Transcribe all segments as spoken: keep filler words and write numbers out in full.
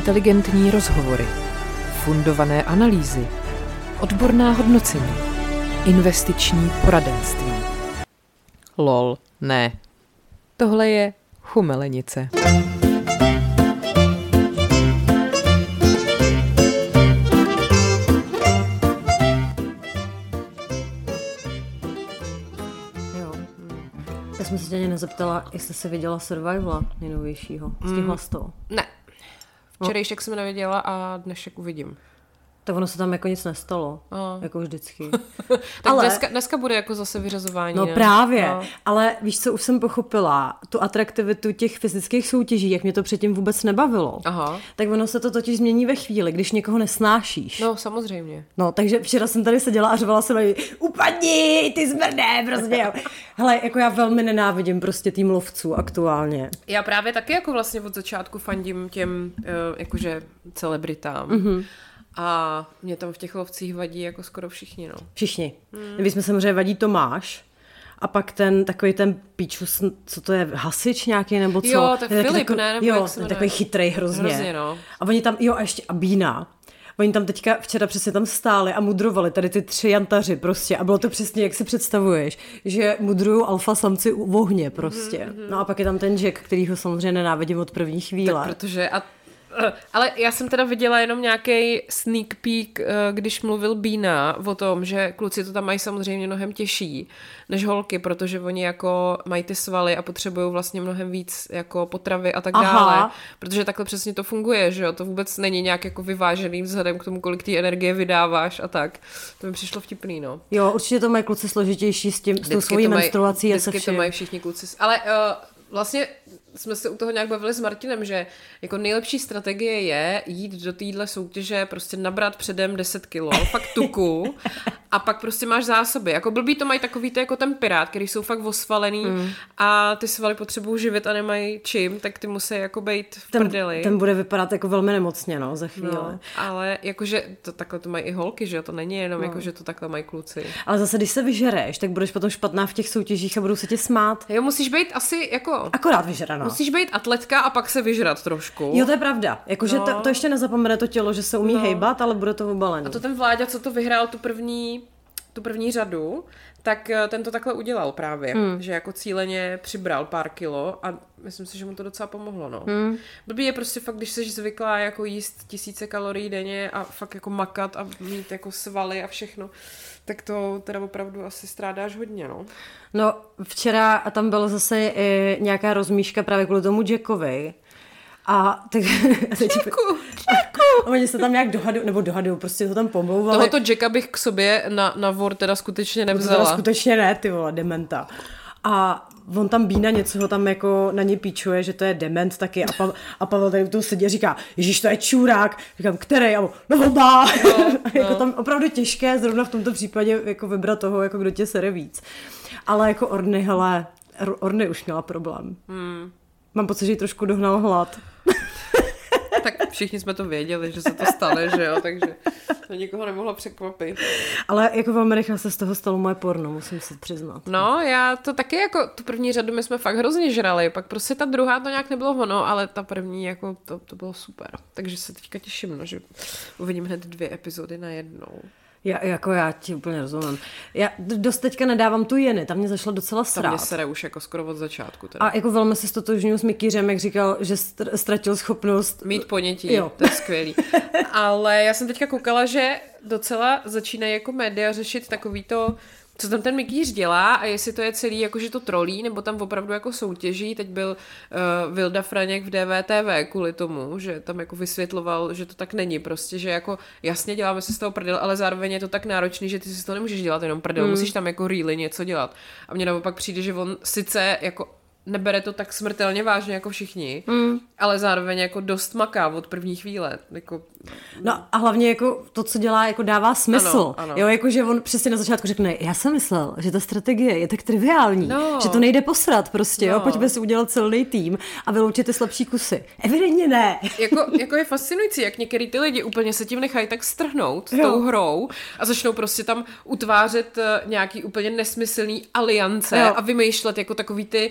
Inteligentní rozhovory, fundované analýzy, odborná hodnocení, investiční poradenství. Lol, ne. Tohle je chumelenice. Já jsem se tě ani nezeptala, jestli jsi viděla Survivala nejnovějšího. Stihla jsi to? Ne. Včerejšek jsem neviděla a dnešek uvidím. Tak ono se tam jako nic nestalo, no. Jako vždycky. tak ale... dneska, dneska bude jako zase vyřazování. No ne? právě, no. Ale víš co, už jsem pochopila, tu atraktivitu těch fyzických soutěží, jak mě to předtím vůbec nebavilo. Aha. Tak ono se to totiž změní ve chvíli, když někoho nesnášíš. No samozřejmě. No, takže včera jsem tady seděla a řvala se na ní, upadni, ty zmrdé, prostě. Hele, jako já velmi nenávidím prostě tým lovců aktuálně. Já právě taky jako vlastně od začátku fandím těm uh, jakože celebritám. Mm-hmm. A mě tam v těch lovcích vadí jako skoro všichni, no. Všichni. Hmm. Vy jsme samozřejmě vadí Tomáš a pak ten takový ten píčus, co to je, hasič nějaký nebo co? Jo, tak je Filip, takový, ne? Nebo jo, ten takový chytrej hrozně. Hrozně, no. A oni tam, jo a ještě a Bína. Oni tam teďka včera přesně tam stáli a mudrovali tady ty tři jantaři prostě a bylo to přesně, jak si představuješ, že mudrují alfa samci u ohně prostě. Mm-hmm. No a pak je tam ten Jack, kterýho samozřejmě nenávidím od první chvíle. Tak protože a ale já jsem teda viděla jenom nějaký sneak peek, když mluvil Bína o tom, že kluci to tam mají samozřejmě mnohem těžší než holky, protože oni jako mají ty svaly a potřebují vlastně mnohem víc jako potravy a tak Aha. dále. Protože takhle přesně to funguje, že jo? To vůbec není nějak jako vyvážený vzhledem k tomu, kolik té energie vydáváš a tak. To mi přišlo vtipný, no. Jo, určitě to mají kluci složitější s tím, s tou svojí maj, menstruací. Vždycky to mají všichni kluci. Ale uh, vlastně jsme se u toho nějak bavili s Martinem, že jako nejlepší strategie je jít do téhle soutěže, prostě nabrat předem deset kilo, fakt tuku a pak prostě máš zásoby. Jako blbý to mají takový to jako ten pirát, který jsou fakt osvalený mm. a ty svaly potřebují živit a nemají čím, tak ty musí jako bejt v ten, prdeli. Ten bude vypadat jako velmi nemocně, no, za chvíli. No, ale jakože to, takhle to mají i holky, že jo, to není jenom no. jako, že to takhle mají kluci. Ale zase, když se vyžereš, tak budeš potom špatná v těch soutěžích a budou se tě smát. Jo, musíš být asi jako... Akorát vyžeraná. Musíš být atletka a pak se vyžrat trošku. Jo, to je pravda. Jakože no. to, to ještě nezapomene to tělo, že se umí no. hejbat, ale bude to obalený. A to ten Vláďa, co to vyhrál tu první, tu první řadu, tak ten to takhle udělal právě. Hmm. Že jako cíleně přibral pár kilo a myslím si, že mu to docela pomohlo, no. Hmm. Blbý je prostě fakt, když jsi zvyklá jako jíst tisíce kalorií denně a fakt jako makat a mít jako svaly a všechno, tak to teda opravdu asi strádáš hodně, no. No, včera a tam byla zase i nějaká rozmíška právě kvůli tomu Jackovi. A tak... Jacku, Jacku! Oni se tam nějak dohadují, nebo dohadují, prostě to tam pomlouvali. Tohoto Jacka bych k sobě na, na vor teda skutečně nevzala. To teda skutečně ne, ty vole, dementa. A on tam Bína něco ho tam jako na ně píčuje, že to je dement taky a, pa, a Pavel tady u toho sedí a říká, ježiš, to je čurák. Říkám, který? A on, no oba. No, jako tam opravdu těžké zrovna v tomto případě jako vybrat toho, jako kdo tě sere víc. Ale jako Orny, hele, Orny už měla problém. Hmm. Mám pocit, že jí trošku dohnal hlad. Tak všichni jsme to věděli, že se to stane, že jo, takže to nikoho nemohlo překvapit. Ale jako velmi rychle se z toho stalo moje porno, musím si přiznat. No, já to taky jako, tu první řadu my jsme fakt hrozně žrali, pak prostě ta druhá to nějak nebylo ono, ale ta první jako to, to bylo super. Takže se teďka těším, no, že uvidím hned dvě epizody najednou. Já, jako já ti úplně rozumím. Já dost teďka nedávám tu Jeny, tam mě zašlo docela srát. Tam mě sere už jako skoro od začátku. Teda. A jako velmi se stotožňuji s Mikýřem, jak říkal, že ztratil schopnost... Mít ponětí, jo. To je skvělý. Ale já jsem teďka koukala, že docela začínají jako média řešit takový to, co tam ten Mikýř dělá a jestli to je celý jakože to trolí, nebo tam opravdu jako soutěží. Teď byl uh, Vilda Franěk v D V T V kvůli tomu, že tam jako vysvětloval, že to tak není prostě, že jako jasně děláme si z toho prdel, ale zároveň je to tak náročný, že ty si z toho nemůžeš dělat jenom prdel, mm. musíš tam jako really něco dělat. A mně naopak přijde, že on sice jako nebere to tak smrtelně vážně jako všichni, mm. ale zároveň jako dost maká od první chvíle. Jako... No a hlavně jako to, co dělá, jako dává smysl. Ano, ano. Jo, jakože on přesně na začátku řekne, já jsem myslel, že ta strategie je tak triviální, no. že to nejde posrat prostě, no. jo, pojďme si udělat silný tým a vyloučit ty slabší kusy. Evidentně ne. Jako, jako je fascinující, jak některý ty lidi úplně se tím nechají tak strhnout jo. tou hrou a začnou prostě tam utvářet nějaký úplně nesmyslný aliance jo. a vymýšlet jako takový ty úplně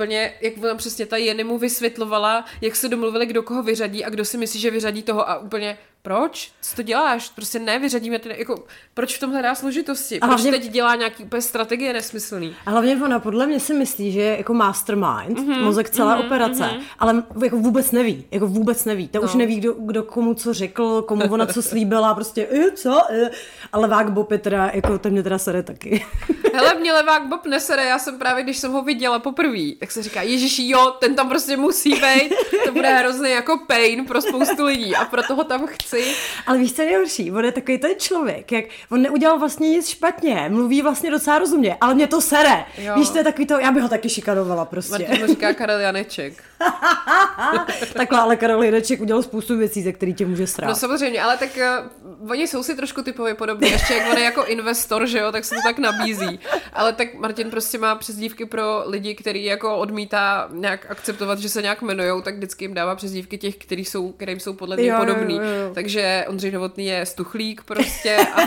úplně, jak ona přesně ta Jenny mu vysvětlovala, jak se domluvili, kdo koho vyřadí a kdo si myslí, že vyřadí toho a úplně, proč? Co to děláš? Prostě ne, vyřadíme ty, jako, proč v tom hledá složitosti? Proč hlavně, teď dělá nějaký úplně strategie nesmyslný? A hlavně ona podle mě si myslí, že je jako mastermind, mm-hmm, mozek celé mm-hmm, operace, mm-hmm. ale jako vůbec neví, jako vůbec neví. Ta no. už neví, kdo, kdo komu co řekl, komu ona co slíbila, prostě, e, co? E. Ale Levák Bob je teda, jako ten mě teda sere taky. Hele, mě Levák Bob nesere, já jsem právě, když jsem ho viděla poprvé, tak se říká, ježiši, jo, ten tam prostě musí být, to bude hrozný jako pain pro spoustu lidí a proto ho tam chci. Ale víš, co je nejhorší? On je takový ten člověk, jak on neudělal vlastně nic špatně, mluví vlastně docela rozumně, ale mě to sere. Jo. Víš, to je takový to, já bych ho taky šikanovala prostě. Martin mu říká Karel Janeček. Takhle, ale Karel Janeček udělal spoustu věcí, za který tě může srát. No samozřejmě, ale tak uh, oni jsou si trošku typově podobní, ještě jak on je jako investor, že jo, tak se to tak nabízí. Ale tak Martin prostě má přezdívky pro lidi, který jako odmítá nějak akceptovat, že se nějak jmenujou, tak vždycky jim dává přezdívky těch, který jsou, kterým jsou podle něj podobný. Jo, jo, jo. Takže Ondřej Novotný je Stuchlík prostě a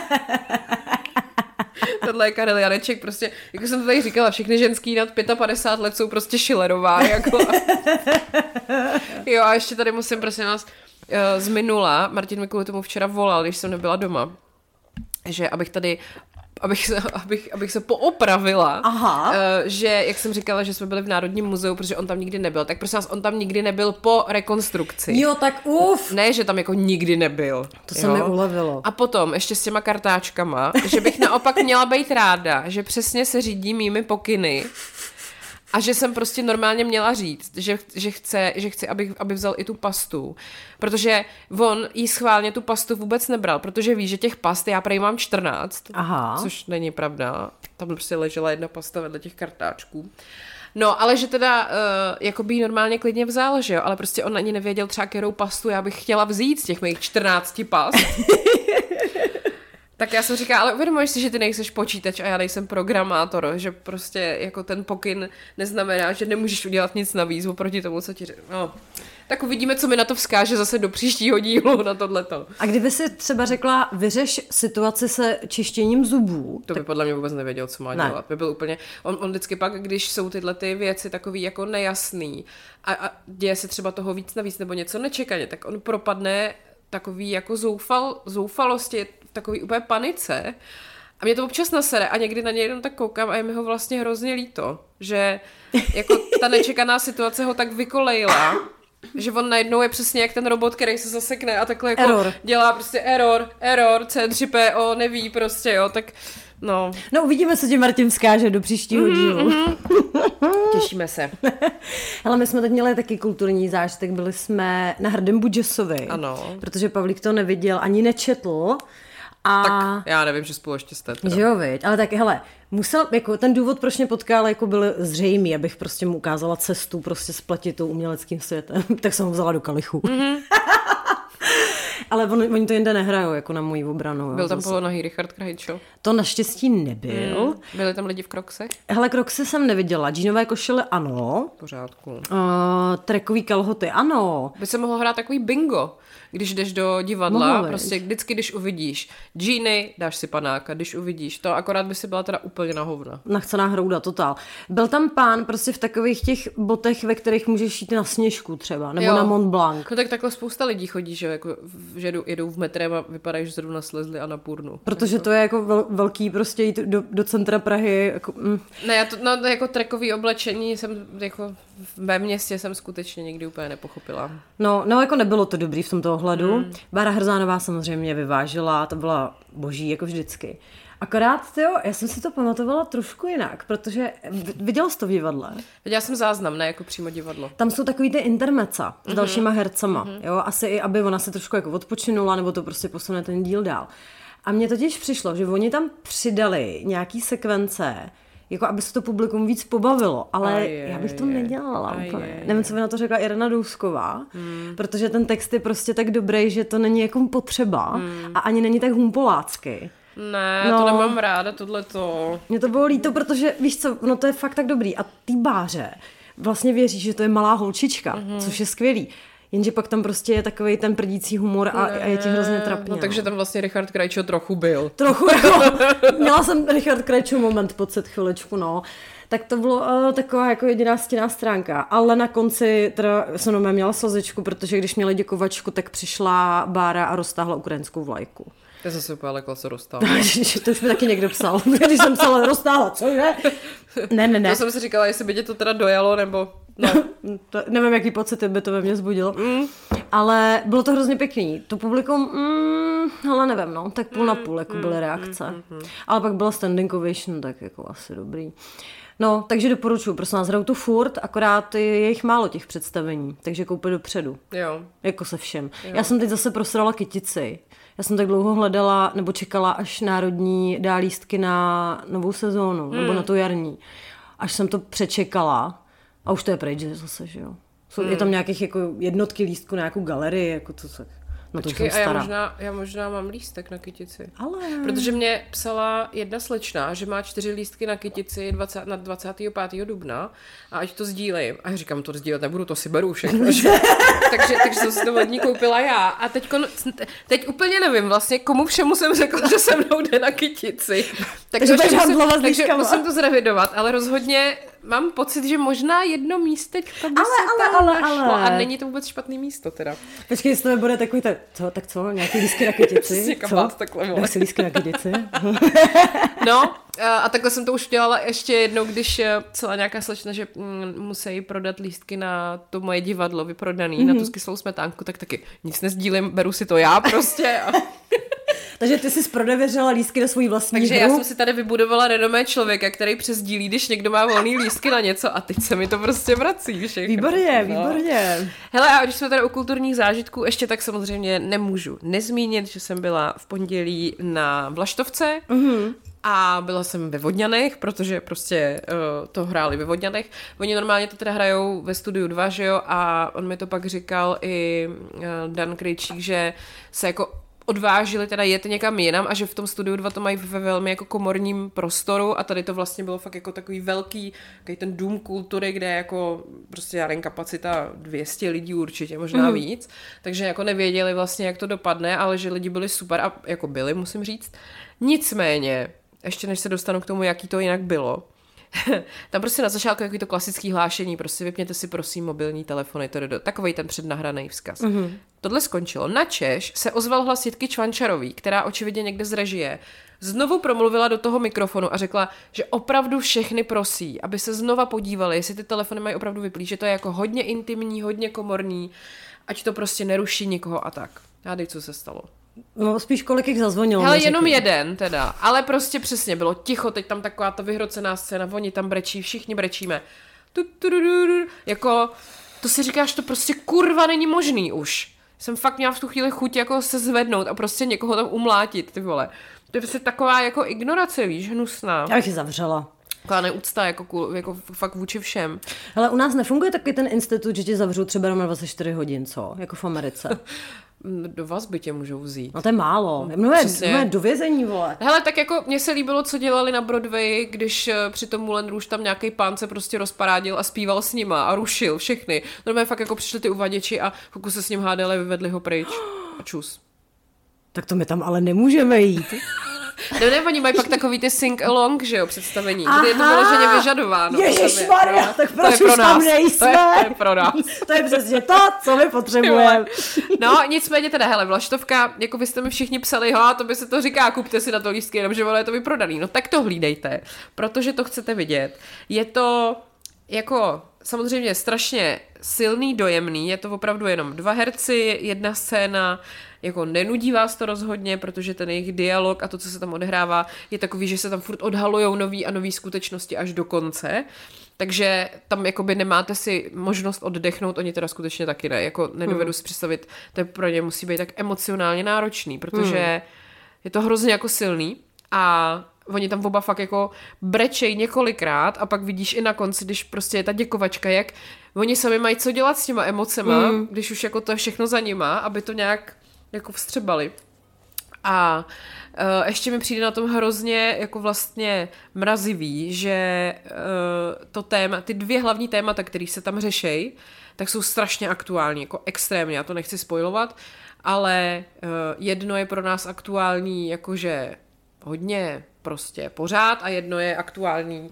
tohle je Karel Janeček, prostě, jako jsem to tady říkala, všechny ženský nad padesát pět let jsou prostě Schillerová, jako. Jo, a ještě tady musím, prosím vás, z minula, Martin mi kvůli tomu včera volal, když jsem nebyla doma, že abych tady Abych se, abych, abych se poopravila, Aha. Uh, že, jak jsem říkala, že jsme byli v Národním muzeu, protože on tam nikdy nebyl, tak prosím vás, on tam nikdy nebyl po rekonstrukci. Jo, tak uf. Ne, že tam jako nikdy nebyl. To se mi ulevilo. A potom ještě s těma kartáčkama, že bych naopak měla být ráda, že přesně se řídí mými pokyny a že jsem prostě normálně měla říct, že, že, chce, že chci, aby, aby vzal i tu pastu. Protože on jí schválně tu pastu vůbec nebral, protože ví, že těch past já prej mám čtrnáct, Aha. což není pravda. Tam prostě ležela jedna pasta vedle těch kartáčků. No, ale že teda uh, jako by jí normálně klidně vzal, že jo, ale prostě on ani nevěděl třeba, kterou pastu já bych chtěla vzít z těch mých čtrnácti past. Tak já jsem říkala, ale uvědomuješ si, že ty nejseš počítač a já nejsem programátor, že prostě jako ten pokyn neznamená, že nemůžeš udělat nic navíc oproti tomu, co ti řekl. No. Tak uvidíme, co mi na to vzkáže zase do příštího dílu na tohleto. A kdyby si třeba řekla, vyřeš situaci se čištěním zubů. To by tak... podle mě vůbec nevěděl, co má ne. dělat. By byl úplně, on, on vždycky pak, když jsou tyhle ty věci takový jako nejasný a, a děje se třeba toho víc navíc nebo něco nečekaně, tak on propadne takový jako zoufal, zoufalosti, takový úplně panice. A mě to občas nasere a někdy na něj jenom tak koukám a je mi ho vlastně hrozně líto, že jako ta nečekaná situace ho tak vykolejila, že on najednou je přesně jak ten robot, který se zasekne a takhle jako error. dělá prostě error, error, C tři P O, neví prostě, jo, tak no. No uvidíme, co ti Martin vzkáže do příštího mm-hmm, dílu. Mm-hmm. Těšíme se. Ale my jsme teď měli taky kulturní zážitek, byli jsme na Hrdém Budžesovi. Ano. Protože Pavlík to neviděl, ani nečetl. A... Tak já nevím, že spolu ještě jste. Že jo, viď? Ale tak hele, musel, jako ten důvod, proč mě potkal, jako byl zřejmý, abych prostě mu ukázala cestu prostě spletitou uměleckým světem. Tak jsem ho vzala do kalichu. Mm-hmm. Ale on, oni to jinde nehrajou, jako na moji obranu. Byl tam polonahý Richard Krajčo? To naštěstí nebyl. Mm. Byli tam lidi v kroksech? Hele, kroksy jsem neviděla. Džínové košile ano. V pořádku. Uh, trekový kalhoty ano. By se mohlo hrát takový bingo, když jdeš do divadla. Mohli. Prostě vždycky, když uvidíš džíny, dáš si panáka, když uvidíš to, akorát by si byla teda úplně na hovna. Nachcená hrouda, totál. Byl tam pán prostě v takových těch botech, ve kterých můžeš jít na Sněžku třeba, nebo jo. na Mont Blanc. No tak takhle spousta lidí chodí, že, jako, že jedou, jedou v metrem a vypadají, že zrovna slezli a na půrnu. Protože jako. To je jako vel, velký prostě jít do, do centra Prahy. Jako, mm. Ne, já to, no, jako trekový oblečení jsem jako v mém městě jsem skutečně nikdy úplně nepochopila. No, no jako nebylo to dobrý v tomto ohledu. Hmm. Bára Hrzánová samozřejmě vyvážila, to byla boží, jako vždycky. Akorát, tyjo, já jsem si to pamatovala trošku jinak, protože viděl jsi to v divadle? Viděla jsem záznam, ne jako přímo divadlo. Tam jsou takový ty intermeca s mm-hmm. dalšíma hercema, mm-hmm. jo, asi i aby ona se trošku jako odpočinula, nebo to prostě posune ten díl dál. A mně totiž přišlo, že oni tam přidali nějaký sekvence, jako aby se to publikum víc pobavilo, ale aj, já bych to nedělala aj, úplně. Aj, Nevím, co by na to řekla Irena Dousková, hmm. protože ten text je prostě tak dobrý, že to není jako potřeba hmm. a ani není tak humpolácky. Ne, no, to nemám ráda, tohleto. Mně to bylo líto, protože víš co, no to je fakt tak dobrý a ty Báře vlastně věří, že to je malá holčička, mm-hmm. což je skvělý. Jenže pak tam prostě je takovej ten prdící humor a, a je ti hrozně trapně. No takže tam vlastně Richard Krajčo trochu byl. Trochu, jako, měla jsem Richard Krajčo moment pocit chviličku, no. tak to bylo uh, taková jako jediná stinná stránka, ale na konci teda jsem doma měla slzičku, protože když měli děkovačku, tak přišla Bára a roztáhla ukrajinskou vlajku. Já jsem se úplně lekla, co roztáhla. To už mi taky někdo psal, když jsem psala roztáhla, cože? Ne, ne, ne. To jsem si říkala, jestli by tě to teda dojalo, nebo... No. To, nevím, jaký pocity by to ve mně vzbudilo. Mm. Ale bylo to hrozně pěkný. To publikum, mm, ale nevím, no, tak půl na půl, jako byly reakce. Mm, mm, mm. Ale pak byla standing ovation, tak jako asi dobrý. No, takže doporučuji, prosím vás, hrajou tu furt, akorát je jich málo těch představení, takže koupit dopředu. Jo. Jako se všem. Jo. Já jsem teď zase prosrala kytici. Já jsem tak dlouho hledala, nebo čekala, až Národní dá lístky na novou sezónu, mm. nebo na tu jarní. Až jsem to přečekala, a už to je pryč zase, že jo. Jsou, mm. Je tam nějakých jako jednotky lístků na nějakou galerii, jako to se... No Počkej, a já možná, já možná mám lístek na kytici. Ale... Protože mě psala jedna slečna, že má čtyři lístky na kytici dvacátého na dvacátého pátého dubna a ať to sdílím. A já říkám, to sdílet nebudu, to si beru všechno. takže, takže jsem si to od ní koupila já. A teď, teď úplně nevím vlastně, komu všemu jsem řekla, že se mnou jde na kytici. Takže, takže, musím, takže musím to zrevidovat, ale rozhodně mám pocit, že možná jedno místečko by ale, se ale, tam ale, našlo. ale. A není to vůbec špatný místo teda. Počkej, jestli to bude takový, tak co, tak co, nějaký lístky na kytici? Co? Daj si lístky na kytici? No, a takhle jsem to už udělala ještě jednou, když celá nějaká slečna, že musí prodat lístky na to moje divadlo vyprodaný, mm-hmm. na tu kyslou smetánku, tak taky nic nezdílím, beru si to já prostě. A... Takže ty jsi zprodevěřila lístky do svojí vlastní Takže hru? já jsem si tady vybudovala renomé člověka, který přesdílí, když někdo má volný lístky na něco a teď se mi to prostě vrací všechno. Výborně, no. výborně. Hele, a když jsme tady u kulturních zážitků, ještě tak samozřejmě nemůžu nezmínit, že jsem byla v pondělí na Vlaštovce, mm-hmm. a byla jsem ve Vodňanech, protože prostě uh, to hráli ve Vodňanech. Oni normálně to teda hrajou ve Studiu dva, že jo, a on mi to pak říkal i uh, Dan Krejčík, že se jako odvážili teda jet někam jinam a že v tom Studiu dva to mají ve velmi jako komorním prostoru a tady to vlastně bylo fakt jako takový velký, takový ten dům kultury, kde je jako prostě já nevím, kapacita dvě stě lidí určitě, možná mm. víc, takže jako nevěděli vlastně, jak to dopadne, ale že lidi byli super a jako byli, musím říct. Nicméně, ještě než se dostanu k tomu, jaký to jinak bylo, tam prostě na začátku takový to klasický hlášení, prostě vypněte si prosím mobilní telefony, to do takovej ten přednahraný vzkaz. Mm-hmm. Tohle skončilo. Na Češ se ozval hlas Jitky Čvančarový, která očividně někde z režie znovu promluvila do toho mikrofonu a řekla, že opravdu všechny prosí, aby se znova podívali, jestli ty telefony mají opravdu vyplý, že to je jako hodně intimní, hodně komorní, ať to prostě neruší nikoho a tak. Hádej, co se stalo. No spíš kolik jich zazvonilo. Hele, jenom jeden teda, ale prostě přesně bylo ticho, teď tam taková ta vyhrocená scéna, oni tam brečí, všichni brečíme. Tu, tu, tu, tu, jako, to si říkáš, to prostě kurva není možný už. Jsem fakt měla v tu chvíli chuť jako se zvednout a prostě někoho tam umlátit, ty vole. To je prostě taková jako ignorace, víš, hnusná. Já bych ji zavřela. Taková neúcta, jako, jako fakt vůči všem. Ale u nás nefunguje taky ten institut, že ti zavřou třeba na dvacet čtyři hodin, co? Jako v Americe. Do vazby tě můžou vzít. No to je málo. Mluvé do vězení, vole. Hele, tak jako mně se líbilo, co dělali na Broadway, když při tom Moulin Rouge tam nějaký pán se prostě rozparádil a zpíval s nima a rušil všechny. Normálně fakt jako přišli ty uvaděči a pokud se s ním hádali, vyvedli ho pryč. A čus. Tak to my tam ale nemůžeme jít. Ne, ne, oni mají pak takový ty sing-along, že jo, představení, kde je to vyloženě vyžadováno. Ježišmarja, no, tak proč už tam nejsme? To je, to je pro nás. To je přesně to, co my potřebujeme. No, nicméně teda, hele, Vlaštovka, jako vy jste mi všichni psali, ha, to by se to říká, kupte si na to lístky, jenomže ono je to vyprodaný. No tak to hlídejte, protože to chcete vidět. Je to jako samozřejmě strašně silný, dojemný, je to opravdu jenom dva herci, jedna scéna, jako nenudí vás to rozhodně, protože ten jejich dialog a to, co se tam odehrává, je takový, že se tam furt odhalujou nový a nový skutečnosti až do konce. Takže tam jakoby nemáte si možnost oddechnout, oni teda skutečně taky ne, jako nedovedu hmm. si představit, to pro ně musí být tak emocionálně náročný, protože hmm. je to hrozně jako silný a oni tam oba fakt jako brečej několikrát a pak vidíš i na konci, když prostě je ta děkovačka, jak oni sami mají co dělat s těma emocema, hmm. když už jako to je všechno za nima, aby to nějak jako vstřebali. A uh, ještě mi přijde na tom hrozně jako vlastně mrazivý, že uh, to téma, ty dvě hlavní témata, které se tam řešejí, tak jsou strašně aktuální, jako extrémně, já to nechci spoilovat, ale uh, jedno je pro nás aktuální jakože hodně prostě pořád a jedno je aktuální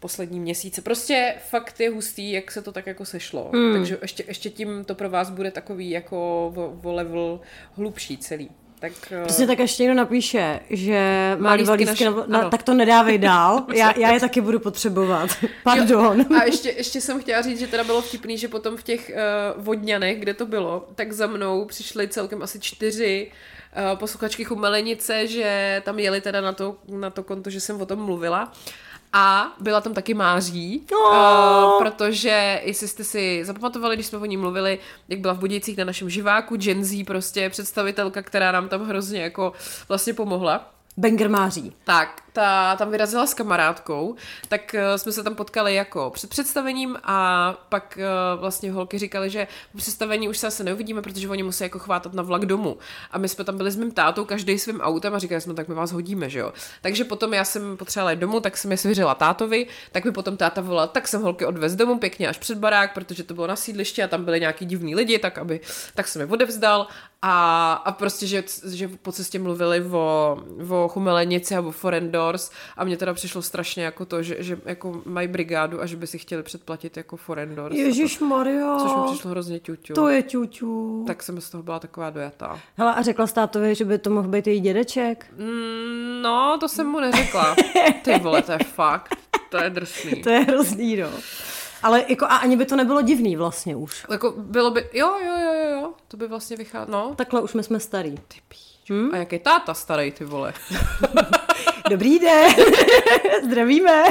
poslední měsíce. Prostě fakt je hustý, jak se to tak jako sešlo. Mm. Takže ještě, ještě tím to pro vás bude takový jako o, o level hlubší celý. Tak, prostě tak ještě někdo napíše, že má dva lístky, naši... na, na, tak to nedávej dál, já, já je taky budu potřebovat. Pardon. Jo, a ještě, ještě jsem chtěla říct, že teda bylo vtipný, že potom v těch uh, Vodňanech, kde to bylo, tak za mnou přišly celkem asi čtyři uh, posluchačky Chumelenice, že tam jeli teda na to, na to konto, že jsem o tom mluvila. A byla tam taky Máří, oh. uh, protože, jestli jste si zapamatovali, když jsme o ní mluvili, jak byla v Budějcích na našem živáku, Gen Z, prostě představitelka, která nám tam hrozně jako vlastně pomohla. Banger Máří. Tak, ta tam vyrazila s kamarádkou, tak uh, jsme se tam potkali jako před představením a pak uh, vlastně holky říkali, že po představení už se asi neuvidíme, protože oni musí jako chvátat na vlak domů. A my jsme tam byli s mým tátou, každý svým autem a říkali jsme, tak my vás hodíme, že jo. Takže potom já jsem potřebovala jít domů, tak jsem je svěřila tátovi, tak mi potom táta volal, tak jsem holky odvez domů pěkně až před barák, protože to bylo na sídlišti a tam byli nějaký divní lidi, tak aby, tak jsem je odevzdal a, a prostě, že, že po cestě mluvili o, o Chumelenici a o Foreign Doors a mně teda přišlo strašně jako to, že, že jako mají brigádu a že by si chtěli předplatit jako Foreign Doors. Ježišmarja. Což mi přišlo hrozně ťuťu. To je ťuťu. Tak jsem z toho byla taková dojatá. Hele, a řekla státovi, že by to mohl být její dědeček? Mm, no, to jsem mu neřekla. Ty vole, to je fakt. To je drsný. To je hrozný, no. Ale jako a ani by to nebylo divný vlastně už. Jako bylo by, jo, jo, jo, jo, jo. To by vlastně vycházelo, no. Takhle už my jsme starý. Ty píč. Hmm? A jak je táta starý, ty vole. Dobrý den, zdravíme.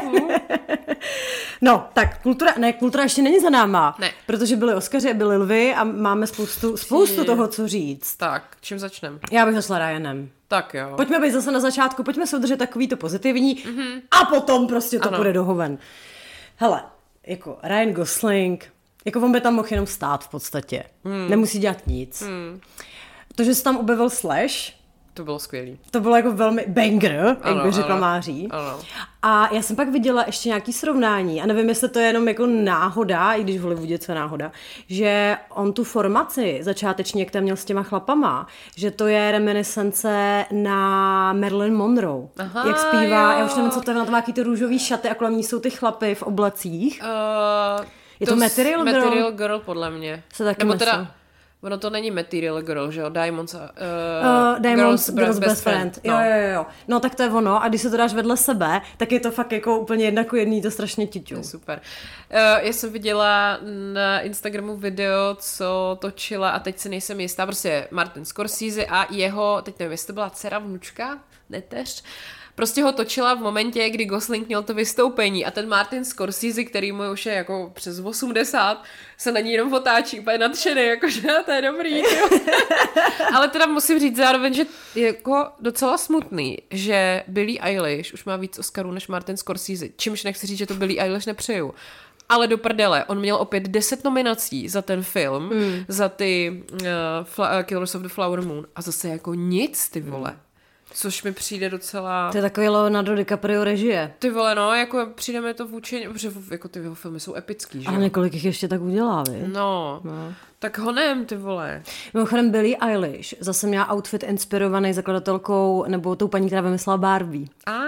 No, tak kultura, ne, kultura ještě není za náma, ne. Protože byly Oscaři, byly Lvy a máme spoustu, spoustu toho, co říct. Tak, čím začneme? Já bych začala Ryanem. Tak jo. Pojďme být zase na začátku, pojďme se udržet takový to pozitivní mm-hmm. a potom prostě to ano. Půjde do hoven. Hele, jako Ryan Gosling, jako on by tam mohl jenom stát v podstatě. Mm. Nemusí dělat nic. Mm. To, že se tam objevil Slash, to bylo skvělý. To bylo jako velmi banger, ano, jak by řekla ano, Máří. Ano. A já jsem pak viděla ještě nějaký srovnání, a nevím, jestli to je jenom jako náhoda, i když v Hollywoodě co je náhoda, že on tu formaci začátečně, jak tam měl s těma chlapama, že to je reminiscence na Marilyn Monroe. Aha, jak zpívá, jo. Já už nevím, co to je, na to má ty růžový šaty a kolem ní jsou ty chlapy v oblecích. Uh, je to, to Material Girl? Material Girl podle mě. Se taky Nebo myslím. teda, ono to není Material Girl, že jo? Diamonds, uh, uh, Diamonds Girls, Girls Best, Best Friend. friend. No. Jo, jo, jo. No tak to je ono. A když se to dáš vedle sebe, tak je to fakt jako úplně jednako jedný, to strašně tiťu. Super. Uh, já jsem viděla na Instagramu video, co točila a teď si nejsem jistá, prostě Martin Scorsese a jeho, teď nevím, jestli to byla dcera, vnučka, neteř, prostě ho točila v momentě, kdy Gosling měl to vystoupení a ten Martin Scorsese, který mu už je jako přes osmdesát, se na ní jenom otáčí úplně nadšený, jakože to je dobrý. Ale teda musím říct zároveň, že je jako docela smutný, že Billie Eilish už má víc Oscarů než Martin Scorsese, čímž nechci říct, že to Billie Eilish nepřeju. Ale do prdele, on měl opět deset nominací za ten film, mm. za ty uh, Fla- uh, Killers of the Flower Moon a zase jako nic, ty vole. Což mi přijde docela... To je takový Leonardo DiCaprio režie. Ty vole, no, jako přijde mi to vůči... Protože jako ty jeho filmy jsou epický, že? Ale několik jich ještě tak udělá, vy? No, no. Tak honem, ty vole. Mimochodem Billie Eilish zase měla outfit inspirovaný zakladatelkou, nebo tou paní, která vymyslela Barbie.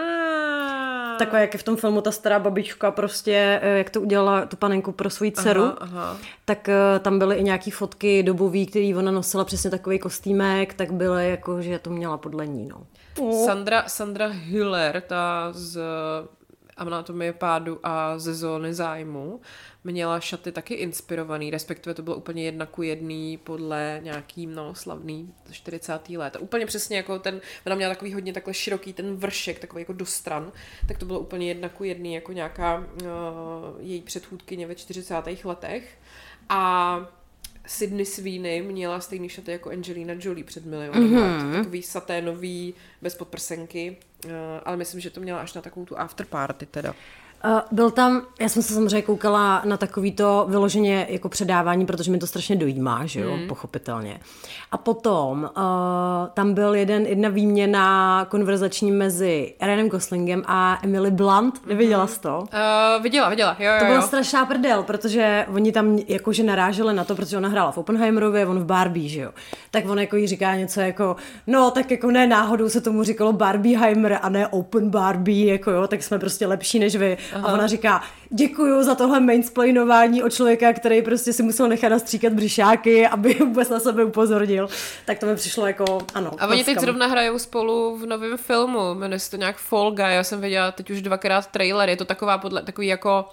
Ah. Takové, jak je v tom filmu ta stará babička prostě, jak to udělala tu panenku pro svou dceru, aha, aha. tak tam byly i nějaký fotky dobový, který ona nosila přesně takový kostýmek, tak byly jako, že to měla podle ní, no. Sandra, Sandra Hüller, ta z Anatomie pádu a ze Zóny zájmu, měla šaty taky inspirovaný, respektive to bylo úplně jedna ku jedný podle nějaký, no, slavný čtyřicátých let. A úplně přesně jako ten, ona měla takový hodně takhle široký ten vršek, takový jako do stran, tak to bylo úplně jedna ku jedný jako nějaká uh, její předchůdkyně ve čtyřicátých letech. A Sydney Sweeney měla stejný šaty jako Angelina Jolie před milionem mm-hmm. let. Takový saténový, bez podprsenky, uh, ale myslím, že to měla až na takovou tu afterparty teda. Uh, byl tam, já jsem se samozřejmě koukala na takovýto vyloženě jako předávání, protože mi to strašně dojímá, že jo, mm. pochopitelně. A potom uh, tam byl jeden, jedna výměna konverzační mezi Ryanem Goslingem a Emily Blunt. Neviděla jsi to? Uh, viděla, viděla, jo, jo, To byla jo. strašná prdel, protože oni tam jakože naráželi na to, protože ona hrála v Oppenheimerově, on v Barbie, že jo. Tak on jako jí říká něco jako, no tak jako ne náhodou se tomu říkalo Barbieheimer a ne Open Barbie, jako jo, tak jsme prostě lepší než vy. A ona říká, děkuju za tohle mainsplainování od člověka, který prostě si musel nechat nastříkat břišáky, aby vůbec na sebe upozornil. Tak to mi přišlo jako, ano. A oni teď zrovna hrajou spolu v novém filmu, jmenuje se to nějak Fall Guy, já jsem viděla teď už dvakrát trailer, je to taková podle, takový jako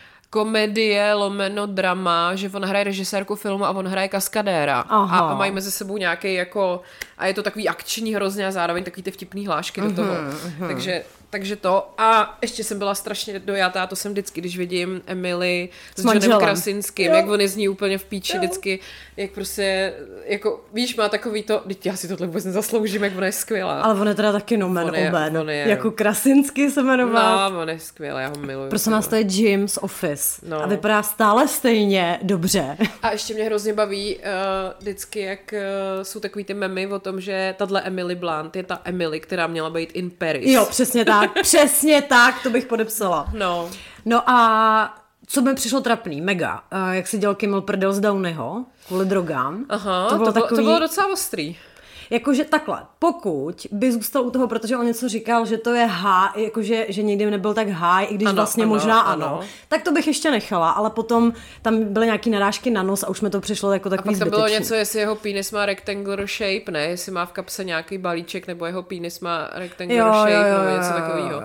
komedie, lomeno drama, že on hraje režisérku filmu a on hraje kaskadéra. A, a mají mezi sebou nějaký jako, a je to takový akční hrozně a zároveň takový ty vtipný hlášky do toho. Mm-hmm. Takže, takže to. A ještě jsem byla strašně dojatá, to jsem vždycky, když vidím Emily s, s Johnem Krasinským, jo. Jak on je z ní úplně v píči, jo. Vždycky, jak prostě, jako, víš, má takový to, já si tohle vůbec nezasloužím, jak ona je skvělá. Ale on je teda taky nomen oben. Jako Krasinský se jmenoval. No, on je skvělá, já ho miluju. Prostě nás to je Jim z Office. No. A vypadá stále stejně dobře. A ještě mě hrozně baví uh, vždycky, jak uh, jsou takový ty memy o tom, že tahle Emily Blunt je ta Emily, která měla být in Paris. Jo, přesně tak, přesně tak, to bych podepsala. No. No a co mi přišlo trapný, mega, uh, jak si dělal Kimmel prdel z Downeyho kvůli drogám. Aha, to bylo, to bylo, takový... to bylo docela ostrý. Jakože takhle, pokud by zůstal u toho, protože on něco říkal, že to je high, jakože že nikdy nebyl tak high, i když ano, vlastně ano, možná ano, ano, tak to bych ještě nechala, ale potom tam byly nějaký narážky na nos a už mi to přišlo jako takový zbytečný. A pak tam bylo něco, jestli jeho penis má rectangular shape, ne? Jestli má v kapse nějaký balíček, nebo jeho penis má rectangular jo, shape, jo, jo, nebo něco takového.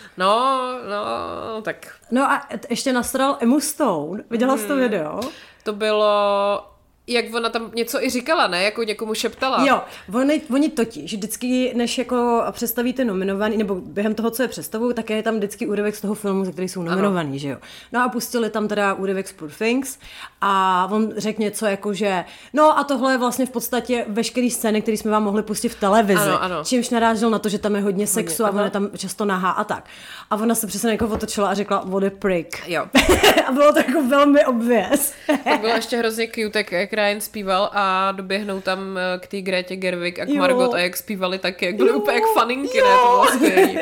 No, no, tak. No a ještě nasral Emma Stone, viděla jsi hmm. to video? To bylo... Jak ona tam něco i říkala, ne? Jako někomu šeptala. Jo, oni, oni totiž vždycky, než jako představíte nominovaný, nebo během toho, co je představují, tak je tam vždycky úryvek z toho filmu, za který jsou nominovaný, ano. Že jo. No a pustili tam teda úryvek z Poor Things a on řekl něco jako, že no a tohle je vlastně v podstatě veškerý scény, které jsme vám mohli pustit v televizi. Ano, ano. Čímž narážel na to, že tam je hodně sexu hodně, a ona je tam často nahá a tak. A ona se přesně jako otočila a řekla, what a prick. Jo. A bylo to jako velmi obvious. Tak bylo ještě hrozně cute, jak Ryan zpíval a doběhnou tam k té Grétě Gerwig a k Margot a jak zpívali taky, jak byly jo. úplně jak faninky, jo. Ne? To bylo skvělý.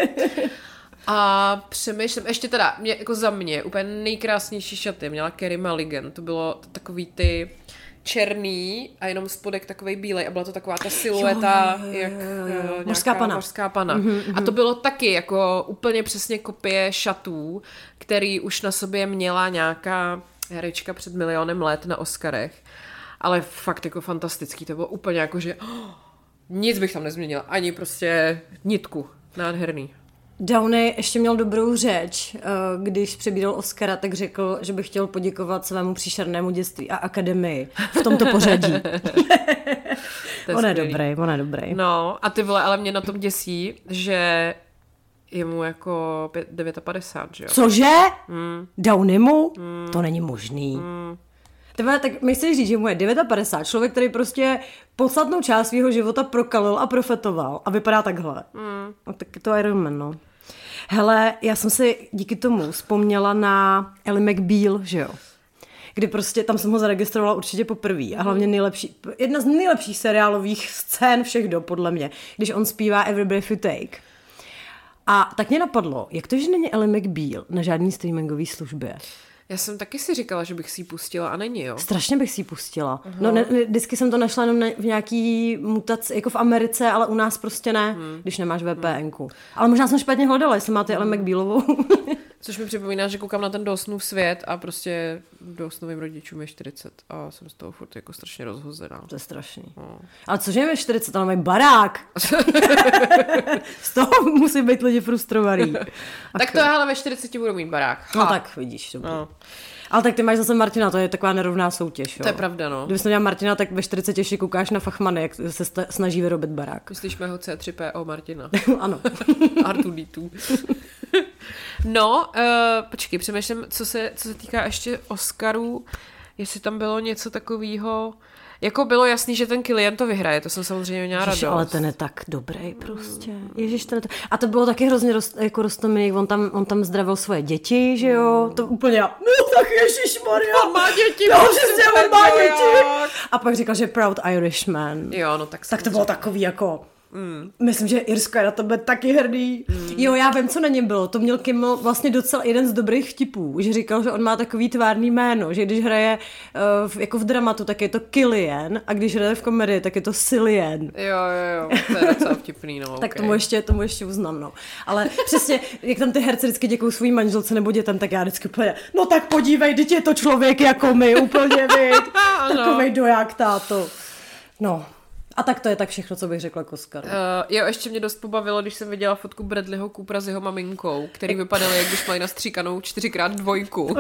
A přemýšlím, ještě teda, mě, jako za mě, úplně nejkrásnější šaty měla Carey Mulligan, to bylo takový ty černý a jenom spodek takovej bílej a byla to taková ta silueta, jo, jo, jo, jak jo, jo. mořská pana. Mořská pana. Mm-hmm, a to bylo taky jako úplně přesně kopie šatů, který už na sobě měla nějaká herečka před milionem let na Oscarech. Ale fakt jako fantastický, to bylo úplně jako, že oh, nic bych tam nezměnila, ani prostě nitku, nádherný. Downey ještě měl dobrou řeč, když přebíral Oscara, tak řekl, že by chtěl poděkovat svému příšernému dětství a akademii v tomto pořadí. On je dobrý, on je dobrý. No a ty vole, ale mě na tom děsí, že je mu jako padesát devět, že jo? Cože? Mm. Downeymu? Mm. To není možný. Mm. Tebe, tak myslíš říct, že mu je padesát devět, člověk, který prostě podstatnou část svého života prokalil a profetoval a vypadá takhle. Mm. No, tak to je Iron Man, no. Hele, já jsem si díky tomu vzpomněla na Ellie McBeal, že jo? Kdy prostě, tam jsem ho zaregistrovala určitě poprvé a hlavně nejlepší, jedna z nejlepších seriálových scén všech dob, podle mě, když on zpívá Every Breath You Take. A tak mě napadlo, jak to, že není Ellie McBeal na žádný streamingový službě? Já jsem taky si říkala, že bych si ji pustila a není, jo? Strašně bych si ji pustila. Uh-huh. No, ne, vždycky jsem to našla jenom v nějaký mutaci, jako v Americe, ale u nás prostě ne, hmm. když nemáš VPNku. Hmm. Ale možná jsem špatně hledala, jestli máte Ellie McBealovou. Což mi připomíná, že koukám na ten Dawsonův svět a prostě Dawsonovým rodičům je čtyřicet a jsem z toho furt jako strašně rozhozená. To je strašný. No. Ale cože je čtyřicet, ale mají barák. Z toho musí být lidi frustrovaný. Tak to ale ve čtyřiceti budu mít barák. Ha. No tak vidíš, dobrý. No. Ale tak ty máš zase Martina, to je taková nerovná soutěž. Jo? To je pravda, no. Kdybys měla Martina, tak ve čtyřiceti ještě koukáš na Fachmany, jak se sta- snaží vyrobit barák. Myslíš mého C tři P O Martina? Ano. R dva D dva. No, uh, počkej, přemýšlím, co se, co se týká ještě Oscarů, jestli tam bylo něco takového. Jako bylo jasný, že ten Kylian to vyhraje, to jsem samozřejmě měla radost. Ale ten je tak dobrý prostě. Ježiš, ten je to... A to bylo taky hrozně roz, jako roztomilý, on tam, on tam zdravil svoje děti, že jo? To úplně, no tak ježišmarja. On má děti. No, přesně, on má děti. A pak říkal, že proud Irishman. Jo, no tak Tak to bylo takový jako... Mm. Myslím, že Irsko je na tebe taky hrdý. Mm. Jo, já vím, co na něm bylo. To měl Kimmel vlastně docela jeden z dobrých vtipů, že říkal, že on má takový tvárný jméno, že když hraje uh, v, jako v dramatu, tak je to Killian a když hraje v komedii, tak je to Cillian. Jo, jo, jo, to je docela vtipný, no. Tak okay. tomu ještě, tomu ještě uznám, no. Ale přesně, jak tam ty herci vždycky děkují svůj manželce nebo dětem, tak já vždycky úplně, no tak podívej, teď je to člověk jako my, úplně viď. Takovej doják, táto. No. A tak to je tak všechno, co bych řekla k Oscaru. Uh, jo, ještě mě dost pobavilo, když jsem viděla fotku Bradleyho Coopera s jeho maminkou, který vypadal, jak když mají nastříkanou čtyřikrát dvojku.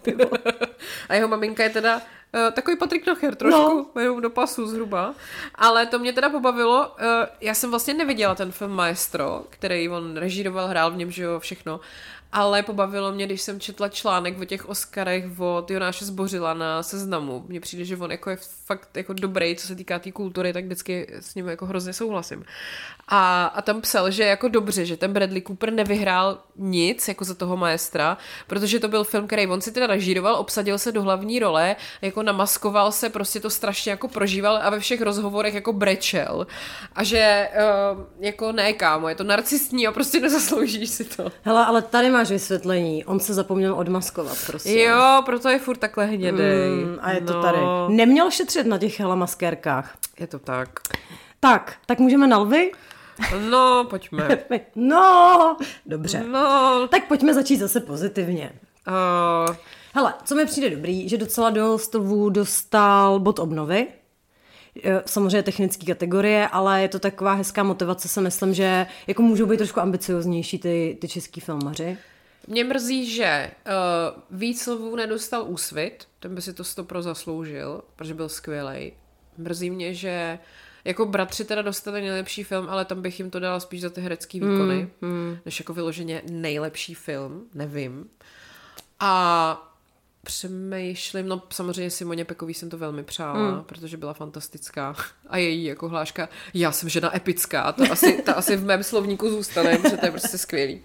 A jeho maminka je teda uh, takový Patrik Nacher, trošku, no. Jenom do pasu zhruba. Ale to mě teda pobavilo. Uh, já jsem vlastně neviděla ten film Maestro, který on režíroval, hrál v něm, že jo, všechno. Ale pobavilo mě, když jsem četla článek o těch Oscarech od Jonáše Zbořila na Seznamu. Mně přijde, že on jako je fakt jako dobrý, co se týká té tý kultury, tak vždycky s ním jako hrozně souhlasím. A, a tam psal, že jako dobře, že ten Bradley Cooper nevyhrál nic jako za toho Maestra, protože to byl film, který on si teda režíroval, obsadil se do hlavní role, jako namaskoval se, prostě to strašně jako prožíval a ve všech rozhovorech jako brečel. A že uh, jako ne, kámo, je to narcistní a prostě nezasloužíš si to. Hele, ale tady máš vysvětlení. On se zapomněl odmaskovat, prostě. Jo, proto je furt takhle hnědej. Mm, a je to no. tady. Neměl šetřit na těch hele maskérkách. Je to tak. Tak, tak můžeme na lvy? No, pojďme. No, dobře. No. Tak pojďme začít zase pozitivně. Uh... Hele, co mi přijde dobrý, že docela dost lvů dostal bod obnovy. Samozřejmě technické kategorie, ale je to taková hezká motivace, si myslím, že jako můžou být trošku ambicioznější ty, ty český filmaři. Mě mrzí, že uh, víc lvů nedostal Úsvit, ten by si to stopro zasloužil, protože byl skvělej. Mrzí mě, že jako Bratři teda dostali nejlepší film, ale tam bych jim to dala spíš za ty herecký výkony, mm, mm. než jako vyloženě nejlepší film, nevím. A přemýšlím, no samozřejmě Simoně Pekový jsem to velmi přála, mm. protože byla fantastická a její jako hláška, já jsem žena epická, to asi, to asi v mém slovníku zůstane, protože to je prostě skvělý.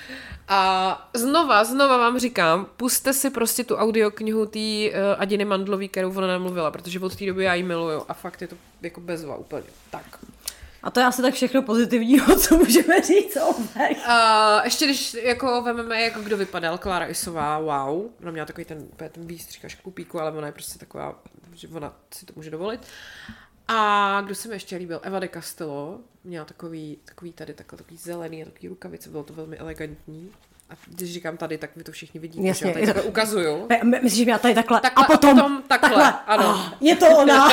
A znova, znova vám říkám, pusťte si prostě tu audioknihu té uh, Adiny Mandlový, kterou ona namluvila, protože od té doby já ji miluju a fakt je to jako bezva úplně. Tak. A to je asi tak všechno pozitivního, co můžeme říct o Vech. Uh, ještě když jako vememe, jako kdo vypadal, Klára Isová, wow, ona měla takový ten, ten výstřih až k pupíku, ale ona je prostě taková, že ona si to může dovolit. A kdo se mi ještě líbil? Eva de Castello, měla takový, takový tady takhle, takový zelený a takový rukavice, bylo to velmi elegantní. A když říkám tady, tak vy to všichni vidíte, jasně, že já tady takhle ukazuju. Myslíš, že měla tady takhle, takhle a potom, a potom takhle, takhle. Ano. Ah, je to ona.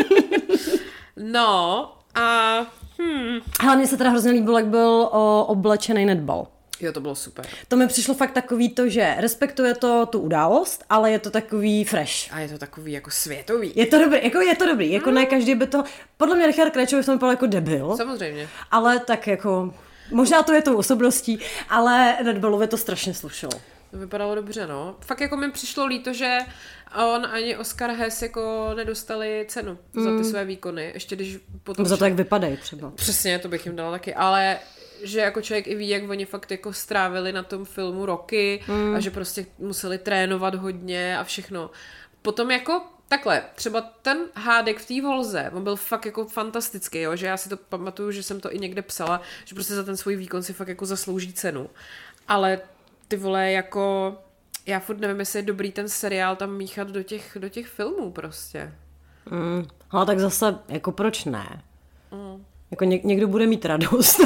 No a hmm. Hele, mně se teda hrozně líbilo, jak byl o, oblečený netball. Jo, to bylo super. To mi přišlo fakt takový to, že respektuje to tu událost, ale je to takový fresh. A je to takový jako světový. Je to dobrý, jako je to dobrý, jako mm. ne každý by to, podle mě Richard Krejčovi v tom vypadal jako debil. Samozřejmě. Ale tak jako, možná to je tou osobností, ale netballově to strašně slušelo. To vypadalo dobře, no. Fakt jako mi přišlo líto, že on ani Oscar Hess jako nedostali cenu mm. za ty své výkony. Ještě když potom... Za to, jak vypadají třeba. Přesně, to bych jim dala taky, ale že jako člověk i ví, jak oni fakt jako strávili na tom filmu roky mm. a že prostě museli trénovat hodně a všechno. Potom jako takhle, třeba ten hádek v té volze, on byl fakt jako fantastický, jo? Že já si to pamatuju, že jsem to i někde psala, že prostě za ten svůj výkon si fakt jako zaslouží cenu. Ale ty vole, jako já furt nevím, jestli je dobrý ten seriál tam míchat do těch, do těch filmů prostě. Mm. Ale tak zase, jako proč ne? Mm. Jako něk- někdo bude mít radost.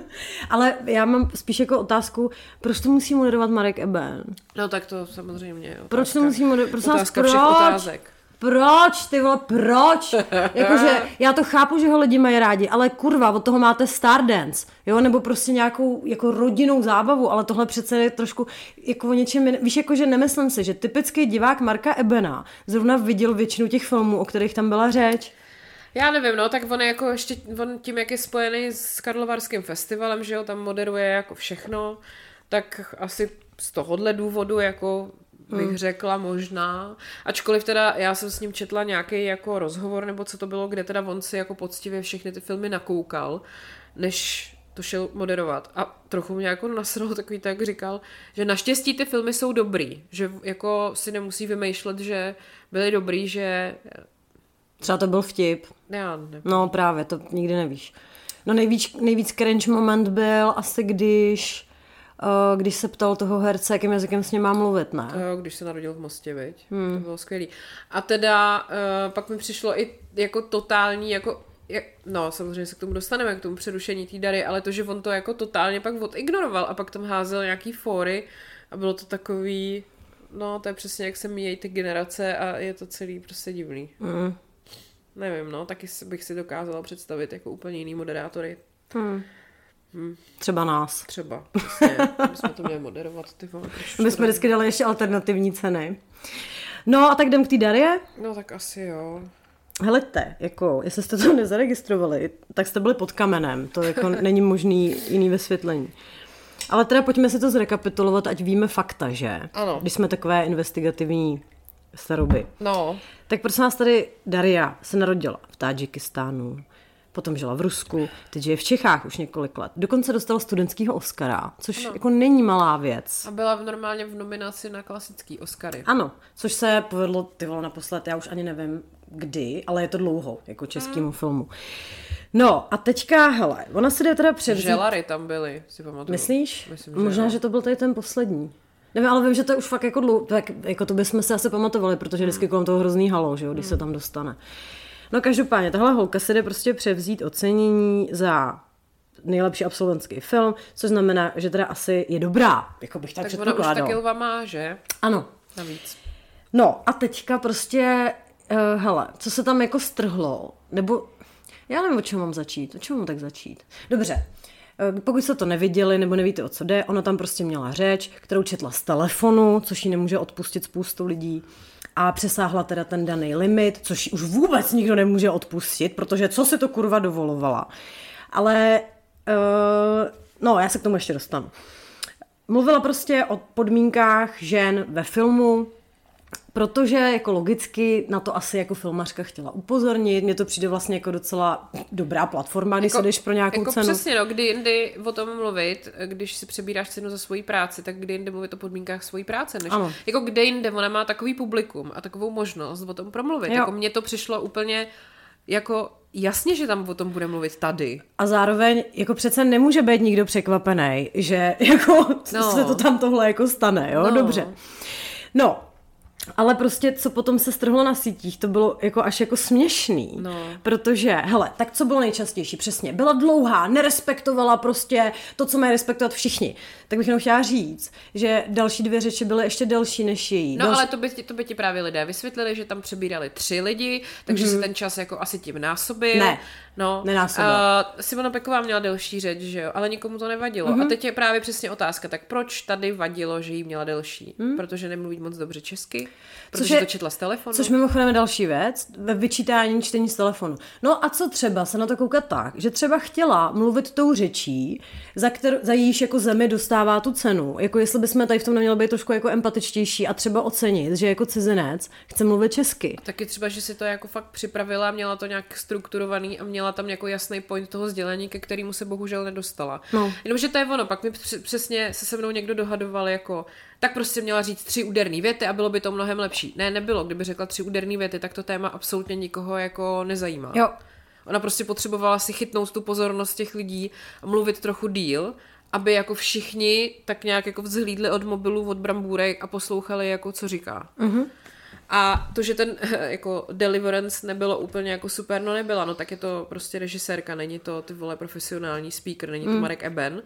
Ale já mám spíš jako otázku, proč to musí moderovat Marek Eben? No tak to samozřejmě. Otázka, proč to musí moderovat? Otázka proč? všech otázek. Proč, ty vole, proč? Jakože já to chápu, že ho lidi mají rádi, ale kurva, od toho máte Stardance, jo, nebo prostě nějakou jako rodinnou zábavu, ale tohle přece je trošku jako o něčem, víš, jakože nemyslím si, že typický divák Marka Ebena zrovna viděl většinu těch filmů, o kterých tam byla řeč. Já nevím, no, tak on je jako ještě, on tím, jak je spojený s Karlovarským festivalem, že jo, tam moderuje jako všechno, tak asi z tohohle důvodu jako bych hmm. řekla možná, ačkoliv teda já jsem s ním četla nějaký jako rozhovor, nebo co to bylo, kde teda on si jako poctivě všechny ty filmy nakoukal, než to šel moderovat. A trochu mě jako nasralo takový tak, říkal, že naštěstí ty filmy jsou dobrý, že jako si nemusí vymýšlet, že byly dobrý, že... Třeba to byl vtip. Já nevím. No právě, to nikdy nevíš. No nejvíc, nejvíc cringe moment byl asi když, uh, když se ptal toho herce, jakým jazykem s ním má mluvit, ne? Jo, když se narodil v Mostě, viď? Hmm. To bylo skvělý. A teda uh, pak mi přišlo i jako totální, jako jak, no samozřejmě se k tomu dostaneme, k tomu přerušení té Dary, ale to, že on to jako totálně pak odignoroval a pak tam házel nějaký fóry a bylo to takový, no to je přesně jak se míjejí ty generace a je to celý prostě divný. Mm. Nevím, no, taky bych si dokázala představit jako úplně jiný moderátory. Hmm. Hmm. Třeba nás. Třeba, přesně. My jsme to měli moderovat, ty vole. My jsme vždycky dali ještě alternativní ceny. No a tak jdem k té Darie? No tak asi jo. Helejte, jako, jestli jste to nezaregistrovali, tak jste byli pod kamenem. To jako není možný jiný vysvětlení. Ale teda pojďme si to zrekapitulovat, ať víme fakta, že? Ano. Když jsme takové investigativní staroby. No. Tak prosím nás tady Daria se narodila v Tádžikistánu, potom žila v Rusku, teď je v Čechách už několik let. Dokonce dostala studentského Oscara, což ano. jako není malá věc. A byla v normálně v nominaci na klasický Oscary. Ano, což se povedlo, ty vole, naposled, já už ani nevím kdy, ale je to dlouho, jako českému hmm. filmu. No a teďka, hele, ona si jde teda převzít... Želary tam byly, si pamatuju. Myslíš? Myslím, že Možná, jo. že to byl tady ten poslední. Nevím, ale vím, že to je už fakt jako dlouho, tak jako to bychom se asi pamatovali, protože vždycky kolem toho hrozný halo, že jo, když hmm. se tam dostane. No každopádně, tahle holka si jde prostě převzít ocenění za nejlepší absolventský film, což znamená, že teda asi je dobrá, jako bych tak předpokládal. Tak ona už taky lva má, že? Ano. Navíc. No a teďka prostě, uh, hele, co se tam jako strhlo, nebo já nevím, o čem mám začít, o čem mám tak začít. Dobře. Pokud jste to neviděli nebo nevíte, o co jde, ona tam prostě měla řeč, kterou četla z telefonu, což ji nemůže odpustit spoustu lidí. A přesáhla teda ten daný limit, což už vůbec nikdo nemůže odpustit, protože co si to kurva dovolovala. Ale, uh, no, já se k tomu ještě dostanu. Mluvila prostě o podmínkách žen ve filmu, protože jako logicky na to asi jako filmařka chtěla upozornit. Mně to přijde vlastně jako docela dobrá platforma, když jako, se jdeš pro nějakou jako cenu. Přesně, no, kdy jindy o tom mluvit, když si přebíráš cenu za svoji práci, tak kdy jindy mluvit o podmínkách svojí práce. Než, ano. Jako kde jinde ona má takový publikum a takovou možnost o tom promluvit. Jo. Jako mně to přišlo úplně jako jasně, že tam o tom bude mluvit tady. A zároveň jako přece nemůže být nikdo překvapený, že jako no. se to tam tohle jako stane, jo? No. Dobře. No, ale prostě, co potom se strhlo na sítích, to bylo jako až jako směšný. No. Protože, hele, tak co bylo nejčastější? Přesně, byla dlouhá, nerespektovala prostě to, co mají respektovat všichni. Tak bych jenom chtěla říct, že další dvě řeči byly ještě delší než její. No, Další... ale to by, to by ti právě lidé vysvětlili, že tam přebírali tři lidi, takže mm-hmm. se ten čas jako asi tím násobil. Ne, no. nenásobil. Uh, Simona Peková měla delší řeč, že jo, ale nikomu to nevadilo. Mm-hmm. A teď je právě přesně otázka, tak proč tady vadilo, že jí měla delší? Mm. Protože nemluví moc dobře česky? Protože je, to četla z telefonu? Což mimochodem je další věc, ve vyčítání čtení z telefonu. No a co třeba se na to koukat tak, že třeba chtěla mluvit tou řečí, za, kterou, za jejíž jako zemi dostává tu cenu. Jako jestli bychom tady v tom neměli být trošku jako empatičtější a třeba ocenit, že jako cizinec chce mluvit česky. Taky třeba, že si to jako fakt připravila, měla to nějak strukturovaný a měla tam jako jasný point toho sdělení, ke kterému se bohužel nedostala. No. Jenomže to je ono, pak mi přesně se se mnou někdo dohadoval jako, tak prostě měla říct tři úderný věty a bylo by to mnohem lepší. Ne, nebylo. Kdyby řekla tři úderný věty, tak to téma absolutně nikoho jako nezajímá. Jo. Ona prostě potřebovala si chytnout tu pozornost těch lidí a mluvit trochu díl, aby jako všichni tak nějak jako vzhlídli od mobilu, od brambůrek a poslouchali jako co říká. Mm-hmm. A to, že ten jako deliverance nebylo úplně jako super, no nebyla, no tak je to prostě režisérka, není to ty vole profesionální speaker, není to mm. Marek Eben.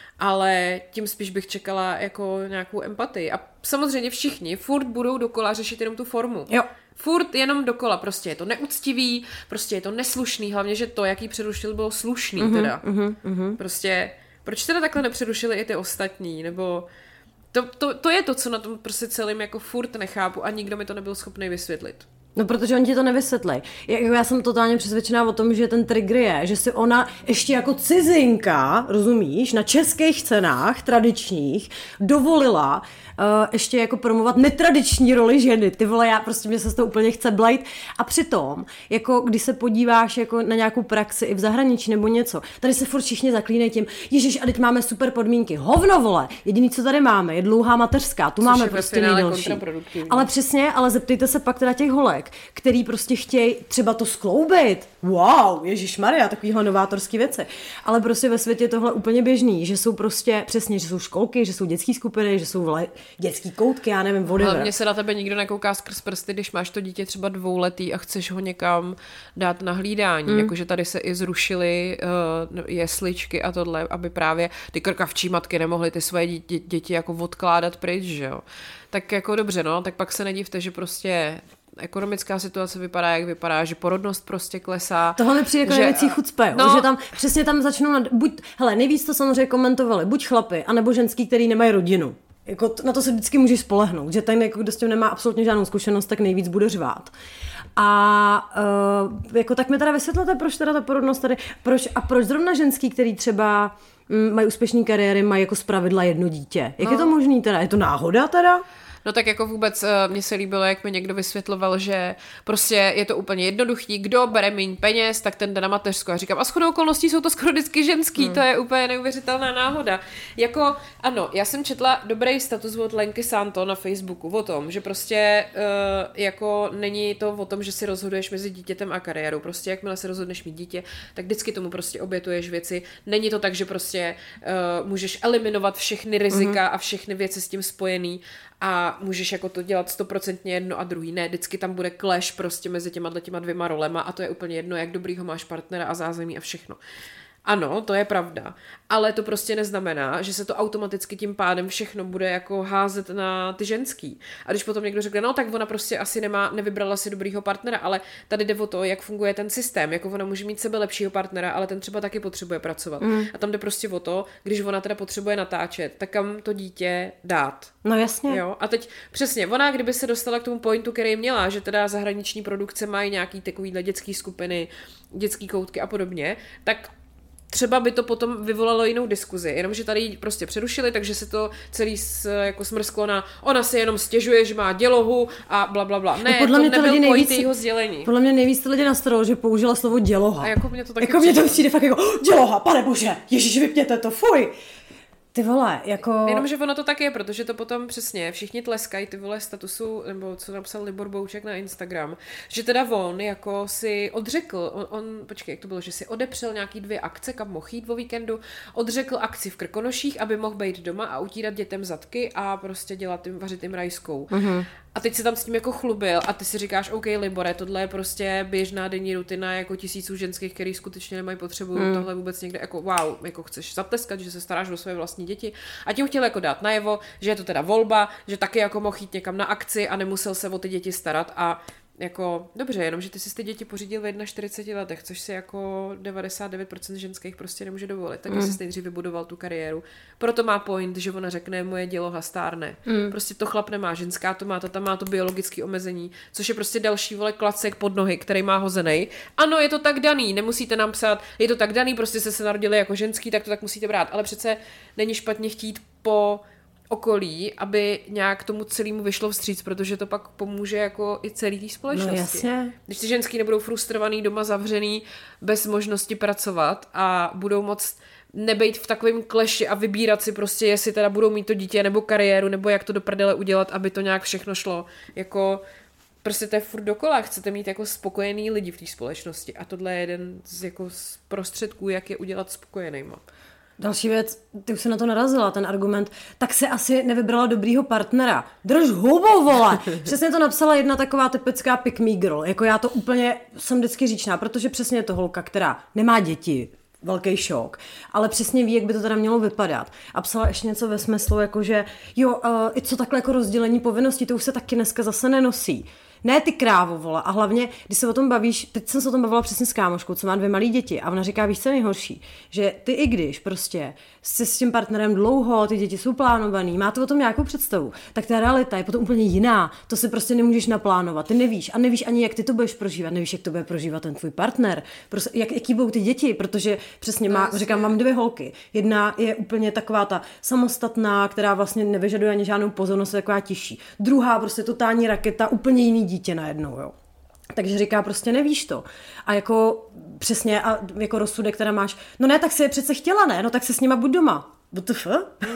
Ale tím spíš bych čekala jako nějakou empatii. A samozřejmě všichni furt budou dokola řešit jenom tu formu. Jo. Furt jenom dokola. Prostě je to neúctivý, prostě je to neslušný, hlavně, že to, jaký přerušil, bylo slušný mm-hmm, teda. Mm-hmm, mm-hmm. Prostě, proč teda takhle nepřerušili i ty ostatní, nebo... To, to, to je to, co na tom prostě celým jako furt nechápu a nikdo mi to nebyl schopný vysvětlit. No, protože oni ti to nevysvětlí. Já jsem totálně přesvědčená o tom, že ten trigger je, že si ona ještě jako cizinka, rozumíš, na českých cenách tradičních dovolila uh, ještě jako promovat netradiční roli ženy. Ty vole, já prostě mě se z toho úplně chce blajt. A přitom, jako když se podíváš jako na nějakou praxi i v zahraničí nebo něco, tady se furt všichni zaklínají tím, ježiš, a teď máme super podmínky. Hovno, vole, jediný, co tady máme, je dlouhá mateřská, tu což máme je prostě nejdelší. Ale přesně, ale zeptejte se pak teda těch holek, manželek, který prostě chtějí třeba to skloubit. Wow, ježišmarja, takovýhle novátorský věci. Ale prostě ve světě je tohle úplně běžný, že jsou prostě přesně, že jsou školky, že jsou dětské skupiny, že jsou vle, dětský koutky, já nevím, whatever. Hlavně se na tebe nikdo nekouká skrz prsty, když máš to dítě třeba dvouletý a chceš ho někam dát na hlídání. Mm. Jakože tady se i zrušily uh, jesličky a tohle, aby právě ty krkavčí matky nemohly ty svoje dě- děti jako odkládat pryč, že jo. Tak jako dobře, no, tak pak se nedivte, že prostě ekonomická situace vypadá, jak vypadá, že porodnost prostě klesá. Tohle mi přijde jako největší chucpe, no, že tam přesně tam začnou, nad, buď, hele, nejvíc to samozřejmě komentovali, buď chlapy, anebo ženský, který nemají rodinu. Jako t- na to se vždycky můžeš spolehnout, že ten, jako, kdo s tím nemá absolutně žádnou zkušenost, tak nejvíc bude řvát. A uh, jako tak mi teda vysvětlete, proč teda ta porodnost tady, proč, a proč zrovna ženský, který třeba mm, mají úspěšné kariéry, mají jako zpravidla jedno dítě. Jak no. je to možný teda? Je to náhoda teda? No tak jako vůbec mně se líbilo, jak mi někdo vysvětloval, že prostě je to úplně jednoduchý, kdo bere méně peněz, tak ten jde na mateřskou. A říkám, a shodou okolností jsou to skoro vždycky ženský, hmm. to je úplně neuvěřitelná náhoda. Jako, ano, já jsem četla dobrý status od Lenky Santo na Facebooku o tom, že prostě uh, jako není to o tom, že si rozhoduješ mezi dítětem a kariérou. Prostě jakmile se rozhodneš mít dítě, tak vždycky tomu prostě obětuješ věci. Není to tak, že prostě uh, můžeš eliminovat všechny rizika hmm. a všechny věci s tím spojený. A můžeš jako to dělat stoprocentně jedno a druhý. Ne, vždycky tam bude clash prostě mezi těma těma dvěma rolema a to je úplně jedno, jak dobrýho máš partnera a zázemí a všechno. Ano, to je pravda, ale to prostě neznamená, že se to automaticky tím pádem všechno bude jako házet na ty ženský. A když potom někdo řekne, no tak ona prostě asi nemá, nevybrala si dobrýho partnera, ale tady jde o to, jak funguje ten systém, jako ona může mít sebe lepšího partnera, ale ten třeba taky potřebuje pracovat. Mm. A tam jde prostě o to, když ona teda potřebuje natáčet, tak kam to dítě dát. No jasně. Jo? A teď přesně, ona kdyby se dostala k tomu pointu, který měla, že teda zahraniční produkce mají nějaký takovýhle dětský skupiny, dětský koutky a podobně, tak třeba by to potom vyvolalo jinou diskuzi, jenomže tady ji prostě přerušili, takže se to celý s, jako smrsklo na ona si jenom stěžuje, že má dělohu a bla, bla, bla. Ne, no podle to mě nebyl point nejvíc, jejího sdělení. Podle mě nejvíc to lidi nastralo, že použila slovo děloha. A jako mě to taky jako mě to přijde fakt jako děloha, pane bože, ježiš, vypněte to, fuj. Ty vole, jako... Jenomže ono to tak je, protože to potom přesně všichni tleskají ty vole statusu, nebo co napsal Libor Bouček na Instagram, že teda on jako si odřekl, on, on počkej, jak to bylo, že si odepřel nějaký dvě akce, kam mohl jít o víkendu, odřekl akci v Krkonoších, aby mohl být doma a utírat dětem zadky a prostě dělat jim, vařit jim rajskou. Mm-hmm. A teď se tam s tím jako chlubil a ty si říkáš, OK, Libore, tohle je prostě běžná denní rutina jako tisíců ženských, který skutečně nemají potřebu mm. tohle vůbec někde jako wow, jako chceš zatleskat, že se staráš o své vlastní děti. A tím chtěl jako dát najevo, že je to teda volba, že taky jako mohl jít někam na akci a nemusel se o ty děti starat a jako, dobře, jenom, že ty si ty děti pořídil v čtyřiceti jedna letech, což si jako devadesát devět procent ženských prostě nemůže dovolit, tak mm. jsi nejdřív vybudoval tu kariéru. Proto má point, že ona řekne, moje děloha stárne. Mm. Prostě to chlap nemá, ženská to má, ta tam má to biologické omezení, což je prostě další vole klacek pod nohy, který má hozenej. Ano, je to tak daný, nemusíte nám psát, je to tak daný, prostě jste se narodili jako ženský, tak to tak musíte brát, ale přece není špatně chtít po okolí, aby nějak tomu celému vyšlo vstříc, protože to pak pomůže jako i celý té společnosti. No jasně. Když ty ženský nebudou frustrovaný, doma zavřený, bez možnosti pracovat a budou moct nebejt v takovém kleši a vybírat si prostě, jestli teda budou mít to dítě nebo kariéru, nebo jak to do prdele udělat, aby to nějak všechno šlo. Jako prostě to je furt dokola. Chcete mít jako spokojený lidi v té společnosti a tohle je jeden z jako z prostředků, jak je udělat spokojenýma. Další věc, ty už se na to narazila, ten argument, tak se asi nevybrala dobrýho partnera. Drž hubu, vole! Přesně to napsala jedna taková typická pick me girl. Jako já to úplně jsem vždycky říčná, protože přesně je to holka, která nemá děti. Velký šok, ale přesně ví, jak by to teda mělo vypadat. A psala ještě něco ve smyslu, jako že jo, uh, i co takhle jako rozdělení povinností, to už se taky dneska zase nenosí. Ne ty krávo, vole. A hlavně, když se o tom bavíš, teď jsem se o tom bavila přesně s kámoškou, co má dvě malé děti a ona říká, víš co nejhorší, že ty i když prostě jsi s tím partnerem dlouho, ty děti jsou plánovaný, máte o tom nějakou představu, tak ta realita je potom úplně jiná. To si prostě nemůžeš naplánovat. Ty nevíš a nevíš ani, jak ty to budeš prožívat, nevíš, jak to bude prožívat ten tvůj partner. Prostě, jak, jaký budou ty děti, protože přesně má, říkám, mám dvě holky. Jedna je úplně taková ta samostatná, která vlastně nevyžaduje ani žádnou pozornost, je taková tiší. Druhá prostě totální raketa, úplně jiný dítě najednou, jo. Takže říká, prostě nevíš to. A jako přesně, a jako rozsudek, která máš, no ne, tak si je přece chtěla, ne, no tak se s nima buď doma. W T F? Mm-hmm.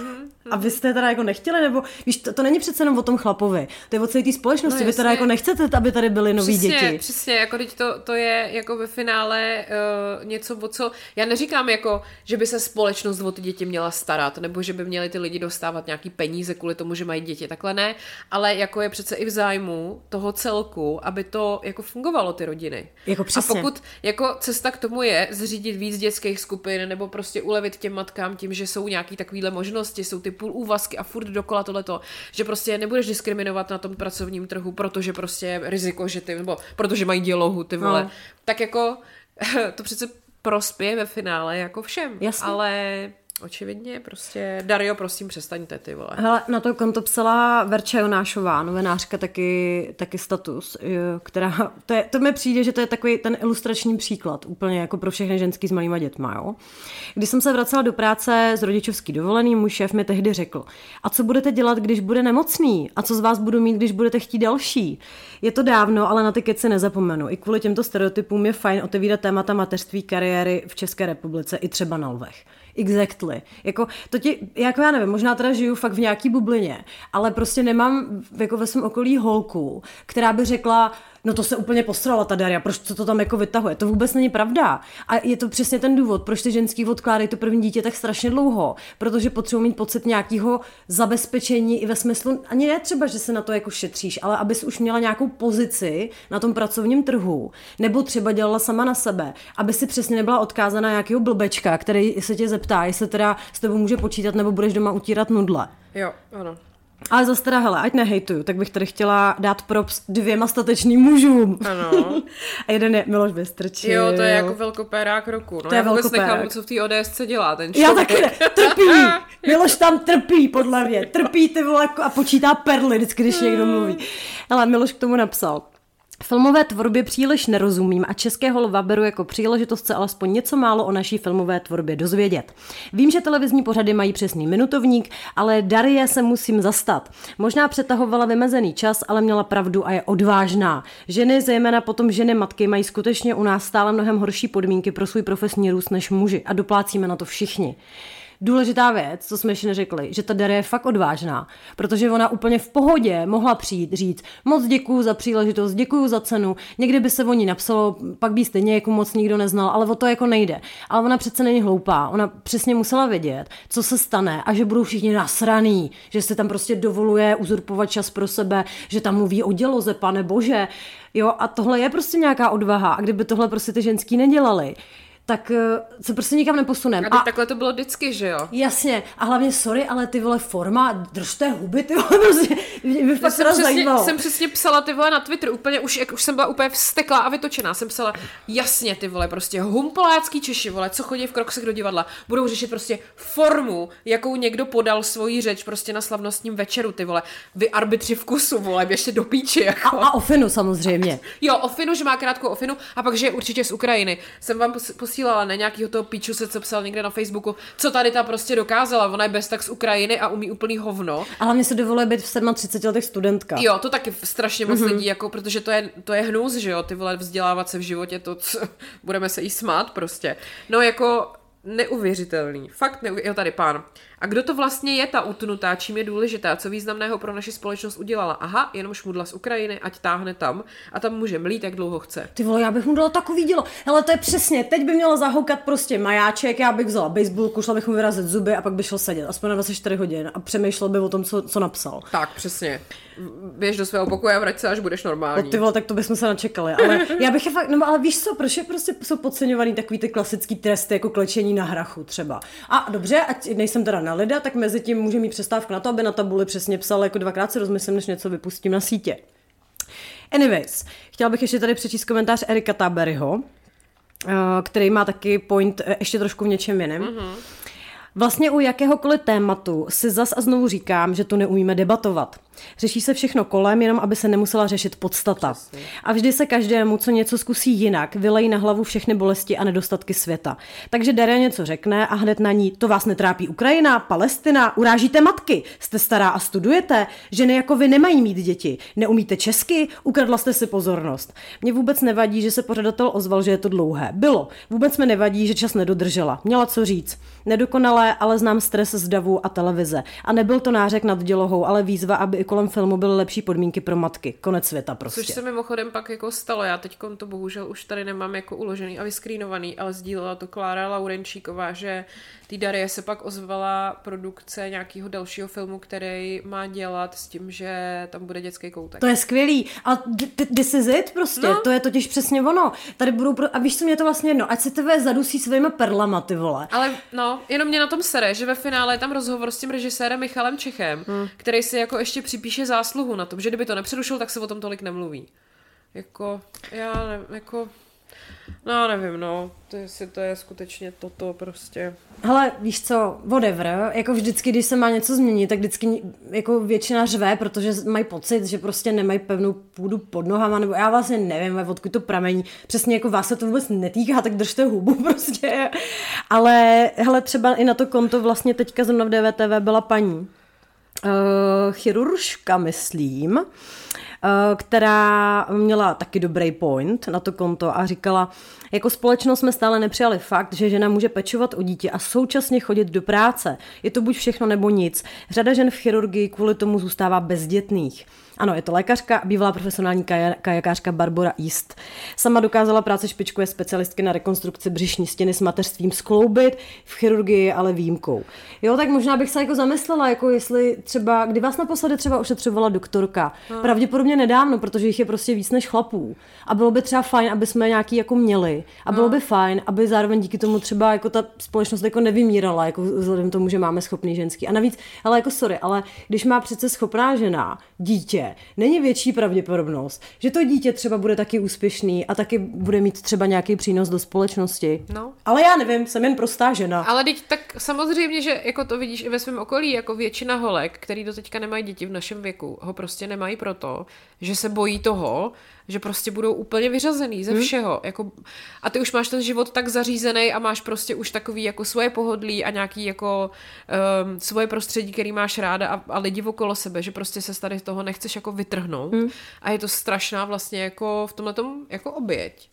a vy jste teda jako nechtěli, nebo víš, to, to není přece jenom o tom chlapovi, to je o celé té společnosti, no, vy teda jako nechcete, aby tady byly nový přesně, děti. Přesně, jako teď to, to je jako ve finále uh, něco, o co, já neříkám jako, že by se společnost o ty děti měla starat, nebo že by měli ty lidi dostávat nějaký peníze kvůli tomu, že mají děti, takhle ne, ale jako je přece i v zájmu toho celku, aby to jako fungovalo, ty rodiny. Jako přesně. A pokud jako cesta k tomu je zřídit víc dětských skupin, nebo prostě ulevit těm matkám tím, že jsou nějaký takovýhle možnosti, jsou ty půl úvazky a furt dokola tohleto, že prostě nebudeš diskriminovat na tom pracovním trhu, protože prostě je riziko, že ty, nebo protože mají dělohu, ty vole. No. Tak jako to přece prospěje ve finále jako všem. Jasně. Ale očividně prostě, Dario, prosím, přestaňte, ty vole. Hele, na to konto psala Verča Jonášová, novinářka, taky, taky status, která, to, je, to mi přijde, že to je takový ten ilustrační příklad, úplně jako pro všechny ženský s malýma dětma, jo. Když jsem se vracela do práce z rodičovský dovolený, můj šéf mi tehdy řekl, a co budete dělat, když bude nemocný? A co z vás budu mít, když budete chtít další? Je to dávno, ale na ty keci nezapomenu. I kvůli těmto stereotypům je fajn otevírat témata mateřství, kariéry v České republice i třeba na Lvech. Exactly. Jako, to ti, jako já nevím, možná teda žiju fakt v nějaký bublině, ale prostě nemám jako ve svém okolí holku, která by řekla, no to se úplně posrala ta Daria, proč to tam jako vytahuje? To vůbec není pravda. A je to přesně ten důvod, proč ty ženský odkládají to první dítě tak strašně dlouho, protože potřebují mít pocit nějakého zabezpečení i ve smyslu, ani ne třeba, že se na to jako šetříš, ale abys už měla nějakou pozici na tom pracovním trhu, nebo třeba dělala sama na sebe, aby si přesně nebyla odkázaná nějakého blbečka, který se tě zeptá, jestli teda s tebou může počítat, nebo budeš doma utírat nudle. Jo, ano. Ale zase teda, hele, ať nehejtuju, tak bych tady chtěla dát props dvěma statečným mužům. Ano. A jeden je Miloš Vystrčil. Jo, to je jako velkopérák roku. No, to je já vůbec velkopérák. nechápu, co v té O D S C dělá ten člověk. Já taky ne, trpí. Miloš tam trpí, podle mě. Trpí, ty vole, a počítá perly, vždycky, když někdo mluví. Hele, Miloš k tomu napsal. Filmové tvorbě příliš nerozumím a Českého lva beru jako příležitost se alespoň něco málo o naší filmové tvorbě dozvědět. Vím, že televizní pořady mají přesný minutovník, ale Darie se musím zastat. Možná přetahovala vymezený čas, ale měla pravdu a je odvážná. Ženy, zejména potom ženy matky, mají skutečně u nás stále mnohem horší podmínky pro svůj profesní růst než muži a doplácíme na to všichni. Důležitá věc, co jsme ještě neřekli, že ta Daria je fakt odvážná, protože ona úplně v pohodě mohla přijít říct moc děkuju za příležitost, děkuju za cenu, někdy by se o ní napsalo, pak by stejně jako moc nikdo neznal, ale o to jako nejde. Ale ona přece není hloupá, ona přesně musela vědět, co se stane a že budou všichni nasraný, že se tam prostě dovoluje uzurpovat čas pro sebe, že tam mluví o děloze, pane bože, jo, a tohle je prostě nějaká odvaha a kdyby tohle prostě ty ženský nedělali, tak se prostě nikam neposuneme. A, a takhle to bylo vždycky, že jo? Jasně. A hlavně, sorry, ale ty vole forma, držte huby, ty vole, prostě, mě fakt teda zajímalo. Jsem přesně psala ty vole na Twitter, úplně už, jak už jsem byla úplně vzteklá a vytočená, jsem psala, jasně ty vole, prostě humpolácký Češi, vole, co chodí v kroksech do divadla, budou řešit prostě formu, jakou někdo podal svoji řeč prostě na slavnostním večeru, ty vole, vy arbitři vkusu, vole, běžte do píči, jako. A, a ofinu samozřejmě. Jo, ofinu, že má krátkou ofinu a pak, že je určitě z Ukrajiny. Jsem vám posílala na nějakýho toho píču se, co psal někde na Facebooku, co tady ta prostě dokázala, ona je bez tak z Ukrajiny a umí úplný hovno. A hlavně se dovoluje být v třiceti sedmi letech studentka. Jo, to taky strašně moc mm-hmm. lidí, jako, protože to je, to je hnus, že jo, ty vole, vzdělávat se v životě, to co, budeme se jí smát prostě. No jako neuvěřitelný, fakt neuvěřitelný, jo tady pán. A kdo to vlastně je ta utnutá, čím je důležitá, co významného pro naši společnost udělala? Aha, jenom šmudla z Ukrajiny, ať táhne tam a tam může mlít, jak dlouho chce. Ty vole, já bych mu dala takový dílo. Hele, to je přesně, teď by měla zahoukat prostě majáček, já bych vzala baseballku, šla bych mu vyrazit zuby a pak by šel sedět, aspoň na dvacet čtyři hodin a přemýšlel by o tom, co, co napsal. Tak, přesně. Běž do svého pokoje a vrať se, až budeš normální. No, ty vole, tak to bychom se načekali, ale já bych je fakt, no ale víš co, proč je prostě jsou podceňovaný takový ty klasický tresty, jako klečení na hrachu třeba. A dobře, ať nejsem teda na lida, tak mezi tím může mít přestávku na to, aby na tabuli přesně psal, jako dvakrát si rozmyslím, než něco vypustím na sítě. Anyways, chtěla bych ještě tady přečíst komentář Erika Taberyho, který má taky point ještě trošku v něčem jiném. Mm-hmm. Vlastně u jakéhokoliv tématu si zas a znovu říkám, že to neumíme debatovat. Řeší se všechno kolem, jenom aby se nemusela řešit podstata. Přesně. A vždy se každému, co něco zkusí jinak, vylejí na hlavu všechny bolesti a nedostatky světa. Takže Daria něco řekne a hned na ní: to vás netrápí Ukrajina, Palestina, urážíte matky, jste stará a studujete, ženy jako vy nemají mít děti, neumíte česky, ukradla jste si pozornost. Mně vůbec nevadí, že se pořadatel ozval, že je to dlouhé. Bylo. Vůbec mi nevadí, že čas nedodržela. Měla co říct. Nedokonalé, ale znám stres z davu a televize. A nebyl to nářek nad dělohou, ale výzva, aby i kolem filmu byly lepší podmínky pro matky. Konec světa prostě. Což se mimochodem pak jako stalo. Já teď to bohužel už tady nemám jako uložený a vyskrínovaný, ale sdílela to Klára Laurenčíková, že tý Darie se pak ozvala produkce nějakého dalšího filmu, který má dělat s tím, že tam bude dětský koutek. To je skvělý. A this is it prostě. No. To je totiž přesně ono. Tady budou pro... A víš, co mě to vlastně jedno? Ať se tebe zadusí svýma perlama, ty vole. Ale no, jenom mě na tom sere, že ve finále je tam rozhovor s tím režisérem Michalem Čechem, hmm. který si jako ještě připíše zásluhu na tom, že kdyby to nepředušil, tak se o tom tolik nemluví. Jako, já nevím, jako... No, nevím, no, to, jestli to je skutečně toto prostě. Hele, víš co, whatever, jako vždycky, když se má něco změnit, tak vždycky jako většina řve, protože mají pocit, že prostě nemají pevnou půdu pod nohama, nebo já vlastně nevím, odkud to pramení, přesně jako vás se to vůbec netýká, tak držte hubu prostě. Ale hele, třeba i na to konto vlastně teďka zrovna v D V T V byla paní uh, chiruržka, myslím, která měla taky dobrý point na to konto a říkala, jako společnost jsme stále nepřijali fakt, že žena může pečovat o dítě a současně chodit do práce. Je to buď všechno nebo nic. Řada žen v chirurgii kvůli tomu zůstává bezdětných. Ano, je to lékařka a bývalá profesionální kajakářka Barbara East. Sama dokázala práce špičkové specialistky na rekonstrukci břišní stěny s mateřstvím skloubit, v chirurgii je ale výjimkou. Jo, tak možná bych se jako zamyslela, jako jestli třeba, kdy vás naposledy třeba ošetřovala doktorka. No. Pravděpodobně nedávno, protože jich je prostě víc než chlapů. A bylo by třeba fajn, aby jsme nějaký jako měli. A bylo no. by fajn, aby zároveň díky tomu třeba jako ta společnost jako nevymírala, jako vzhledem tomu, že máme schopný ženský. A navíc, ale jako sorry, ale když má přece schopná žena dítě, není větší pravděpodobnost, že to dítě třeba bude taky úspěšný a taky bude mít třeba nějaký přínos do společnosti. No. Ale já nevím, jsem jen prostá žena. Ale teď tak samozřejmě, že jako to vidíš i ve svém okolí, jako většina holek, který do teďka nemají děti v našem věku, ho prostě nemají proto, že se bojí toho, že prostě budou úplně vyřazený ze všeho. Hmm. Jako, a ty už máš ten život tak zařízený a máš prostě už takový jako svoje pohodlí a nějaký jako um, svoje prostředí, který máš ráda a, a lidi okolo sebe, že prostě se tady toho nechceš jako vytrhnout. Hmm. A je to strašná vlastně jako v tomhletom jako oběť.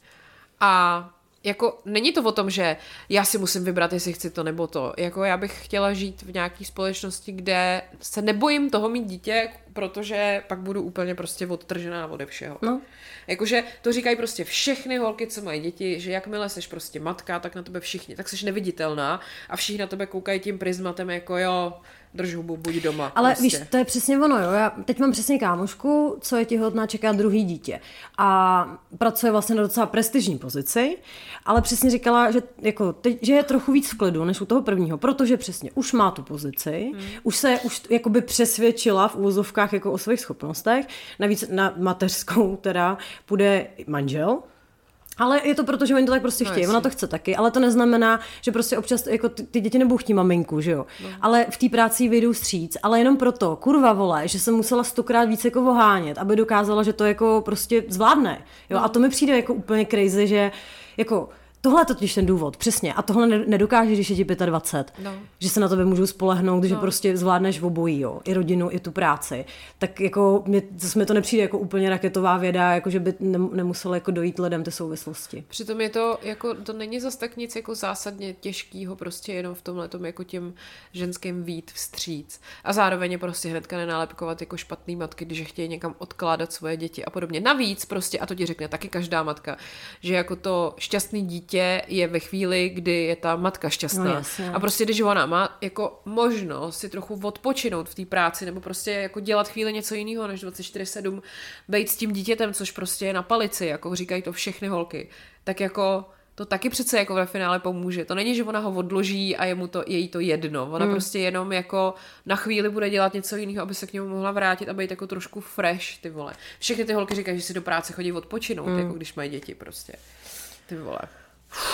A jako není to o tom, že já si musím vybrat, jestli chci to nebo to. Jako já bych chtěla žít v nějaké společnosti, kde se nebojím toho mít dítě, protože pak budu úplně prostě odtržená ode všeho. No. Jakože to říkají prostě všechny holky, co mají děti, že jakmile seš prostě matka, tak na tebe všichni, tak seš neviditelná a všichni na tebe koukají tím prismatem jako jo, drž hubu, buď doma. Ale prostě. Víš, to je přesně ono, jo. Já teď mám přesně kámošku, co je těhotná, čeká druhý dítě. A pracuje vlastně na docela prestižní pozici, ale přesně říkala, že, jako, teď, že je trochu víc v klidu než u toho prvního, protože přesně už má tu pozici, hmm. už se už jakoby přesvědčila v úvozovkách jako o svých schopnostech, navíc na mateřskou teda půjde manžel. Ale je to proto, že oni to tak prostě chtějí, no, ona to chce taky, ale to neznamená, že prostě občas jako ty, ty děti nebudou chtít maminku, že jo. No. Ale v té práci vyjdou vstříc, ale jenom proto, kurva vole, že jsem musela stokrát víc jako vohánět, aby dokázala, že to jako prostě zvládne, jo. No. A to mi přijde jako úplně crazy, že jako tohle je totiž ten důvod, přesně. A tohle nedokáže, když je ti dvacet pět. No. Že se na tebe můžou spolehnout, no. že prostě zvládneš obojí, jo. I rodinu, i tu práci. Tak jako, mě, zase mi to nepřijde jako úplně raketová věda, jako že by nemuselo jako dojít lidem ty souvislosti. Přitom je to, jako, to není zas tak nic jako zásadně těžkýho, prostě jenom v tomhletom jako těm ženským vít vstříc. A zároveň je prostě hnedka nenálepkovat jako špatný matky, když chtějí někam odkládat svoje děti a podobně. Navíc prostě, a to ti řekne taky každá matka, že jako to šťastný dítě je ve chvíli, kdy je ta matka šťastná. No, a prostě, když ona má jako možnost si trochu odpočinout v té práci, nebo prostě jako dělat chvíli něco jiného, než dvacet čtyři sedm bejt s tím dítětem, což prostě je na palici, jako říkají to všechny holky, tak jako to taky přece jako ve finále pomůže. To není, že ona ho odloží a je mu to, je jí to jedno. Ona hmm. prostě jenom jako na chvíli bude dělat něco jiného, aby se k němu mohla vrátit a být jako trošku fresh, ty vole. Všechny ty holky říkají, že si do práce chodí odpočinout, hmm. jako když mají děti prostě. Ty vole.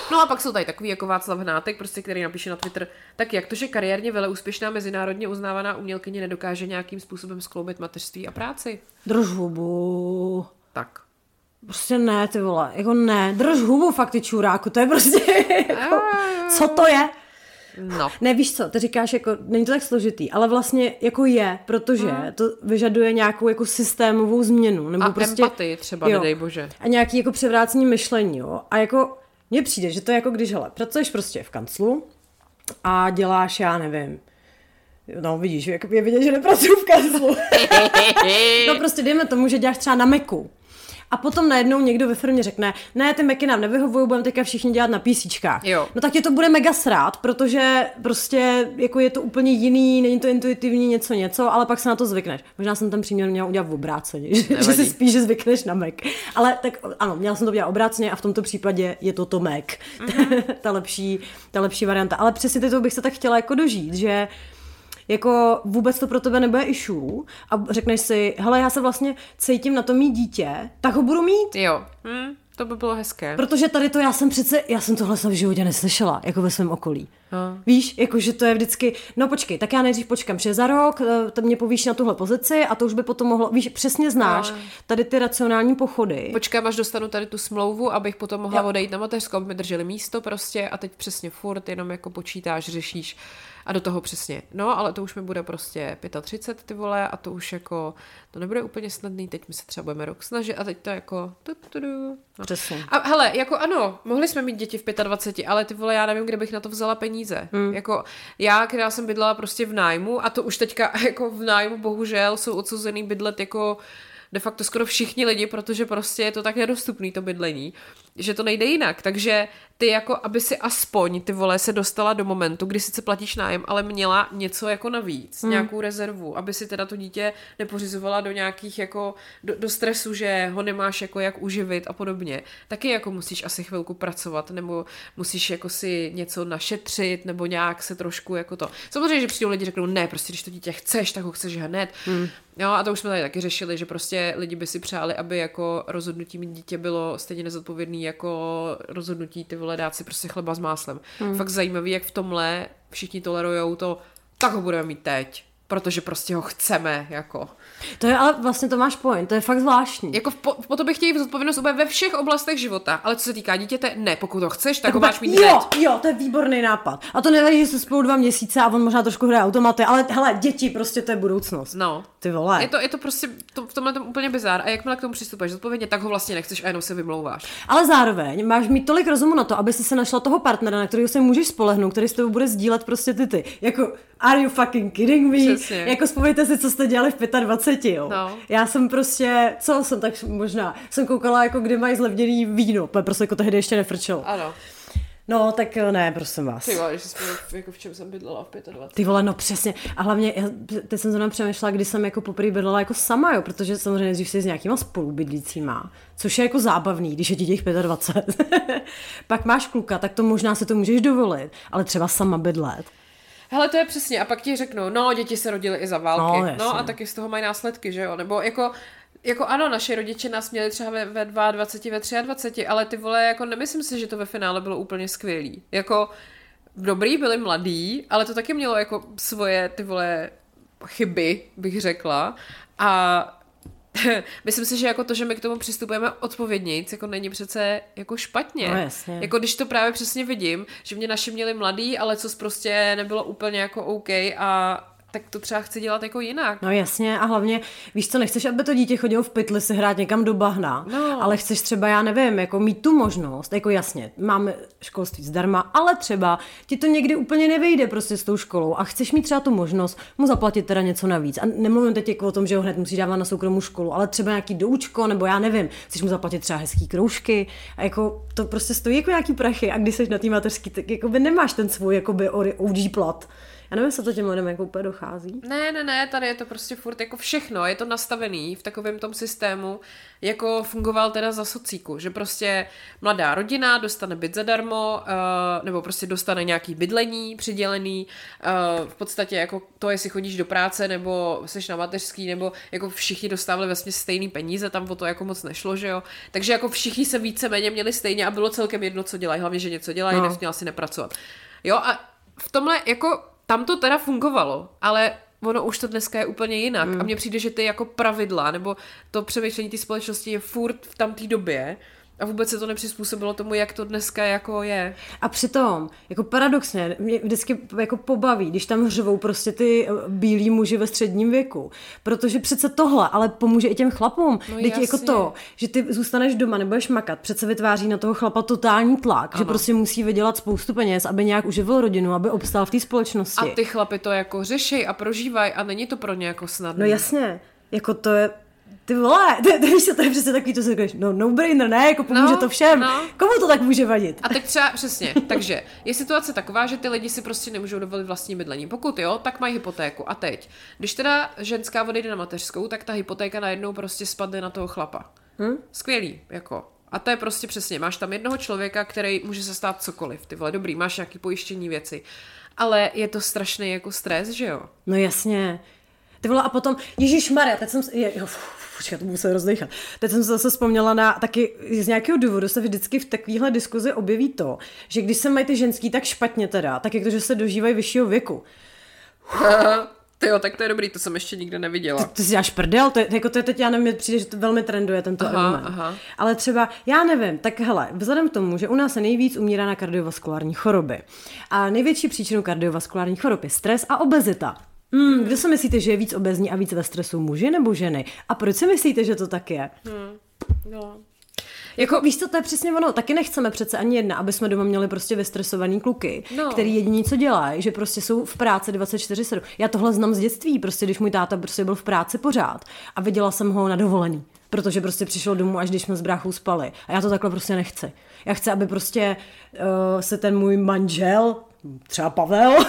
No a pak jsou tady takový jako Václav Hnátek, prostě, který napíše na Twitter, tak jak to, že kariérně veleúspěšná mezinárodně uznávaná umělkyně nedokáže nějakým způsobem skloubit mateřství a práci? Drž hubu. Tak. Prostě ne, ty vole, jako ne, drž hubu fakt, ty čuráku, to je prostě, jako, co to je? No. Ne, víš co, ty říkáš, jako, není to tak složitý, ale vlastně jako je, protože hmm. to vyžaduje nějakou jako systémovou změnu. Nebo a prostě, empatii třeba, jo, nedej bože. A nějaký jako převrácení myšlení, jo. A jako, mně přijde, že to je jako když, hele, pracuješ prostě v kanclu a děláš, já nevím, no vidíš, je vidět, že nepracuju v kanclu. No prostě dejme tomu, že děláš třeba na Macu. A potom najednou někdo ve firmě řekne, ne, ty Macy nám nevyhovují, budeme teďka všichni dělat na PCčkách. Jo. No tak tě to bude mega srát, protože prostě jako je to úplně jiný, není to intuitivní něco něco, ale pak se na to zvykneš. Možná jsem ten příměr měla udělat v obráceně, že, že si spíš že zvykneš na Mac. Ale tak ano, měla jsem to udělat obráceně a v tomto případě je to to Mac. Mm-hmm. ta, lepší, ta lepší varianta. Ale přesně to bych se tak chtěla jako dožít, že jako vůbec to pro tebe nebude issue a řekneš si, hele, já se vlastně cítím na to mít dítě, tak ho budu mít. Jo, hm, to by bylo hezké. Protože tady to já jsem přece, já jsem tohle v životě neslyšela, jako ve svém okolí. No. Víš, jakože to je vždycky, no počkej, tak já nejdřív počkám přes za rok, to mě povíš na tuhle pozici a to už by potom mohlo, víš, přesně znáš no. tady ty racionální pochody. Počkám, až dostanu tady tu smlouvu, abych potom mohla jo. odejít na mateřskou, aby mi drželi místo prostě a teď přesně furt jenom jako počítáš, řešíš a do toho přesně. No, ale to už mi bude prostě třicet pět, ty vole, a to už jako, to nebude úplně snadný, teď my se třeba budeme rok snažit a teď to jako tu, tu, tu. No. Přesně. A hele, jako ano, mohli jsme mít děti v dvaceti pěti, ale ty vole, já nevím, kde bych na to vzala peníze. Hmm. Jako já, která jsem bydlela prostě v nájmu a to už teďka jako v nájmu bohužel jsou odsouzený bydlet jako de facto skoro všichni lidi, protože prostě je to tak nedostupný to bydlení, že to nejde jinak. Takže ty jako, aby si aspoň, ty vole, se dostala do momentu, kdy sice platíš nájem, ale měla něco jako navíc, hmm. nějakou rezervu, aby si teda to dítě nepořizovala do nějakých jako, do, do stresu, že ho nemáš jako jak uživit a podobně. Taky jako musíš asi chvilku pracovat, nebo musíš jako si něco našetřit, nebo nějak se trošku jako to. Samozřejmě, že přijdou lidi, řeknou, ne, prostě když to dítě chceš, tak ho chceš hned. Hmm. No a to už jsme tady taky řešili, že prostě lidi by si přáli, aby jako rozhodnutí mít dítě bylo stejně nezodpovědný jako rozhodnutí ty vole dát si prostě chleba s máslem. Hmm. Fakt zajímavý, jak v tomhle všichni tolerujou to, tak ho budeme mít teď, protože prostě ho chceme, jako. To je, ale vlastně to máš point, to je fakt zvláštní. Jako po, po to bych chtějí zodpovědnost úplně ve všech oblastech života, ale co se týká dítěte, ne, pokud ho chceš, tak, tak ho máš mít jo, hned. Jo, to je výborný nápad. A to nevadí, že se spolu dva měsíce a on možná trošku hraje automaty, ale hele, děti, prostě to je budoucnost. No. Ty vole. Je to, je to prostě to, v tomhle tom úplně bizár. A jakmile k tomu přistupuješ zodpovědně, tak ho vlastně nechceš a jenom se vymlouváš. Ale zároveň máš mít tolik rozumu na to, aby si se našla toho partnera, na kterého se můžeš spolehnout, který s tebou bude sdílet prostě ty ty. Jako, are you fucking kidding me? Přesně. Jako vzpomeňte si, co jste dělali v dvaceti pěti, jo. No. Já jsem prostě, co jsem tak možná, jsem koukala, jako kde mají zlevněný víno, prostě jako tehdy ještě nefrčelo. Ano. No, tak ne, prosím vás. Ty vole, že jsi jako v čem jsem bydlela v dvaceti pěti. Ty vole, no přesně. A hlavně, já, teď jsem zrovna přemýšlela, kdy jsem jako poprvé bydlela jako sama, jo, protože samozřejmě nejdřív si s nějakýma spolubydlícíma, což je jako zábavný, když je ti těch dvacet pět. Pak máš kluka, tak to možná se to můžeš dovolit, ale třeba sama bydlet. Hele, to je přesně, a pak ti řeknou, no, děti se rodily i za války, no, no a taky z toho mají následky, že jo, nebo jako... Jako ano, naše rodiče nás měli třeba ve, ve dvaceti dvou, ve dvaceti třech, ale ty vole, jako nemyslím si, že to ve finále bylo úplně skvělý. Jako dobrý, byli mladí, ale to taky mělo jako svoje ty vole chyby, bych řekla. A myslím si, že jako to, že my k tomu přistupujeme odpovědnějc, jako není přece jako špatně. No, jasně. Jako když to právě přesně vidím, že mě naši měli mladí, ale co prostě nebylo úplně jako OK a tak to třeba chci dělat jako jinak. No jasně, a hlavně, víš co, nechceš, aby to dítě chodilo v pytli si hrát někam do bahna, no. Ale chceš třeba, já nevím, jako mít tu možnost, jako jasně, máme školství zdarma, ale třeba ti to někdy úplně nevejde prostě s tou školou a chceš mít třeba tu možnost mu zaplatit teda něco navíc. A nemluvím teď jako o tom, že ho hned musí dávat na soukromou školu, ale třeba nějaký doučko, nebo já nevím, chceš mu zaplatit třeba hezký kroužky a jako to prostě stojí jako nějaký prachy a když seš na té mateřský, tak jako by nemáš ten svůj jakoby O G plat. Já nevím, jestli to těm lidem jako úplně dochází. Ne, ne, ne, tady je to prostě furt jako všechno, je to nastavený v takovém tom systému, jako fungoval teda za socíku, že prostě mladá rodina dostane byt zadarmo, uh, nebo prostě dostane nějaký bydlení přidělený, uh, v podstatě jako to, jestli chodíš do práce, nebo seš na mateřský, nebo jako všichni dostávali vlastně stejný peníze, tam o to jako moc nešlo, že jo, takže jako všichni se víceméně měli stejně a bylo celkem jedno, co dělají, hlavně, že něco dělají, no. Nesměla si nepracovat. Jo, a v tomhle jako tam to teda fungovalo, ale ono už to dneska je úplně jinak. Mm. A mně přijde, že ty jako pravidla, nebo to přemýšlení té společnosti je furt v tamté době a vůbec se to nepřizpůsobilo tomu, jak to dneska jako je. A přitom, jako paradoxně, mě vždycky jako pobaví, když tam hřvou prostě ty bílí muži ve středním věku. Protože přece tohle, ale pomůže i těm chlapům. No Teď jako to, že ty zůstaneš doma, nebudeš makat, přece vytváří na toho chlapa totální tlak, ano. Že prostě musí vydělat spoustu peněz, aby nějak uživil rodinu, aby obstál v té společnosti. A ty chlapy to jako řešej a prožívají a není to pro ně jako snadné. No jasně, jako to je... Ty vole, ty, ty víš, to je přece takový, to si říkáš, no no-brainer, ne, jako pomůže no, to všem. No. Komu to tak může vadit? A teď třeba, přesně, takže je situace taková, že ty lidi si prostě nemůžou dovolit vlastní bydlení. Pokud jo, tak mají hypotéku. A teď, když teda ženská odejde na mateřskou, tak ta hypotéka najednou prostě spadne na toho chlapa. Hm? Skvělý, jako. A to je prostě přesně, máš tam jednoho člověka, který může se stát cokoliv. Ty vole, dobrý, máš nějaký pojištění věci. Ale je to strašný jako stres, že jo? No jasně. Ty vole, a potom, ježišmarja, teď jsem, je, jo, počkej, to musím rozdechat. Teď jsem se zase vzpomněla na, taky z nějakého důvodu se vždycky v takovéhle diskuzi objeví to, že když se mají ty ženský tak špatně teda, tak jak to, že se dožívají vyššího věku. Tyjo, tak to je dobrý, to jsem ještě nikde neviděla. To, to si děláš prdel, to je, jako to je teď, já nevím, přijde, že to velmi trenduje tento aha, argument. Aha. Ale třeba, já nevím, tak hele, vzhledem k tomu, že u nás se nejvíc umírá na kardiovaskulární choroby a největší příčinou kardiovaskulární chorob je stres a obezita. Hmm, kdo si myslíte, že je víc obezní a víc ve stresu, muži nebo ženy? A proč si myslíte, že to tak je? Hmm. No. Jako, víš co, to je přesně ono, taky nechceme přece ani jedna, aby jsme doma měli prostě vystresovaný kluky, no. Který jediní co dělají, že prostě jsou v práci dvacet čtyři sedm. Já tohle znám z dětství, prostě když můj táta prostě byl v práci pořád a viděla jsem ho na dovolený, protože prostě přišel domů, až když jsme s bráchou spali. A já to takhle prostě nechci. Já chci, aby prostě uh, se ten můj manžel, třeba Pavel,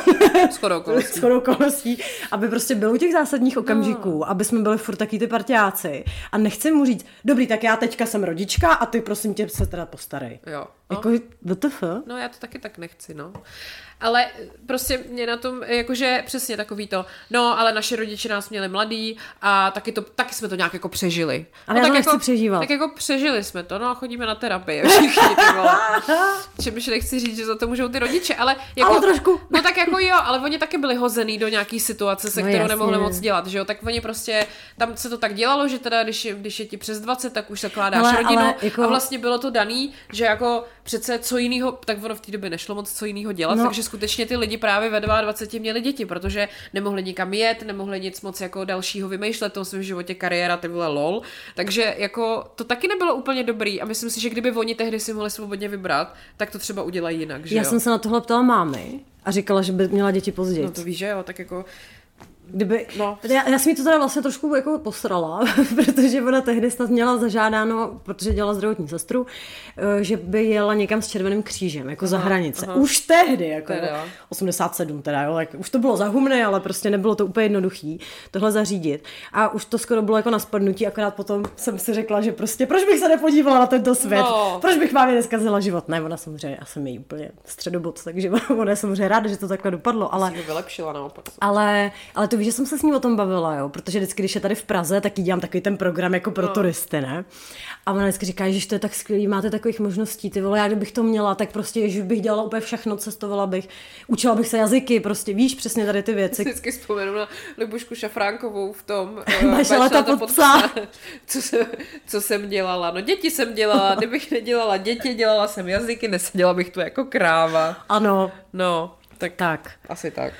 shodou okolností, aby prostě byl u těch zásadních okamžiků, no. Aby jsme byli furt taky ty partiáci. A nechci mu říct, dobrý, tak já teďka jsem rodička a ty prosím tě se teda postarej. Jo. No. Jako, W T F? No já to taky tak nechci, no. Ale prostě mě na tom, jakože přesně takový to, no, ale naše rodiče nás měli mladý a taky, to, taky jsme to nějak jako přežili. Ale no, já tak to jako, přežívat. Tak jako přežili jsme to, no a chodíme na terapii, všichni, ty vole. Čemž nechci říct, že za to můžou ty rodiče, ale jako, ale trošku. No tak jako jo, ale oni taky byli hozený do nějaký situace, se no, kterou jasně. nemohli moc dělat, že jo, tak oni prostě, tam se to tak dělalo, že teda, když je, když je ti přes dvacet, tak už zakládáš ale, rodinu ale jako... a vlastně bylo to daný, že jako přece co jinýho, tak ono v té době nešlo moc co jinýho dělat, no. Takže skutečně ty lidi právě ve dvacet dva měli děti, protože nemohli nikam jet, nemohli nic moc jako dalšího vymýšlet, to svém životě kariéra, ty vole lol, takže jako to taky nebylo úplně dobrý a myslím si, že kdyby oni tehdy si mohli svobodně vybrat, tak to třeba udělají jinak, že Já jo? jsem se na tohle ptala mámy a říkala, že by měla děti později. No to víš, že jo, tak jako Kdyby, no. já, já jsem jí to teda vlastně trošku jako posrala, protože ona tehdy snad měla zažádáno, protože dělala zdravotní sestru, že by jela někam s Červeným křížem, jako aha, za hranice. Aha. Už tehdy, jako teda. osmdesát sedm teda, jo, tak už to bylo za humny, ale prostě nebylo to úplně jednoduchý tohle zařídit. A už to skoro bylo jako na spadnutí, akorát potom jsem si řekla, že prostě proč bych se nepodívala na tento svět, no. Proč bych vám je neskazila život. Ne, ona samozřejmě, já jsem jí úplně středobod, takže ona je samozřejmě ráda, že to takhle dopadlo, ale... Jsi vylepšila naopak. Ale, ale to víš, že jsem se s ní o tom bavila, jo, protože vždycky, když je tady v Praze, tak jí dělám takový ten program jako pro no. turisty, ne? A ona vždycky říká, že to je tak skvělý, máte takových možností, ty vole, já kdybych to měla, tak prostě, že bych dělala úplně všechno, cestovala bych, učila bych se jazyky, prostě víš, přesně tady ty věci. Vždycky vzpomenu na Libušku Šafránkovou v tom. Naše leta pod psa. Co, se, co jsem dělala? No děti jsem dělala, kdybych nedělala děti, dělala jsem jazyky, neseděla bych tu jako kráva. Ano. No, tak, tak. asi tak.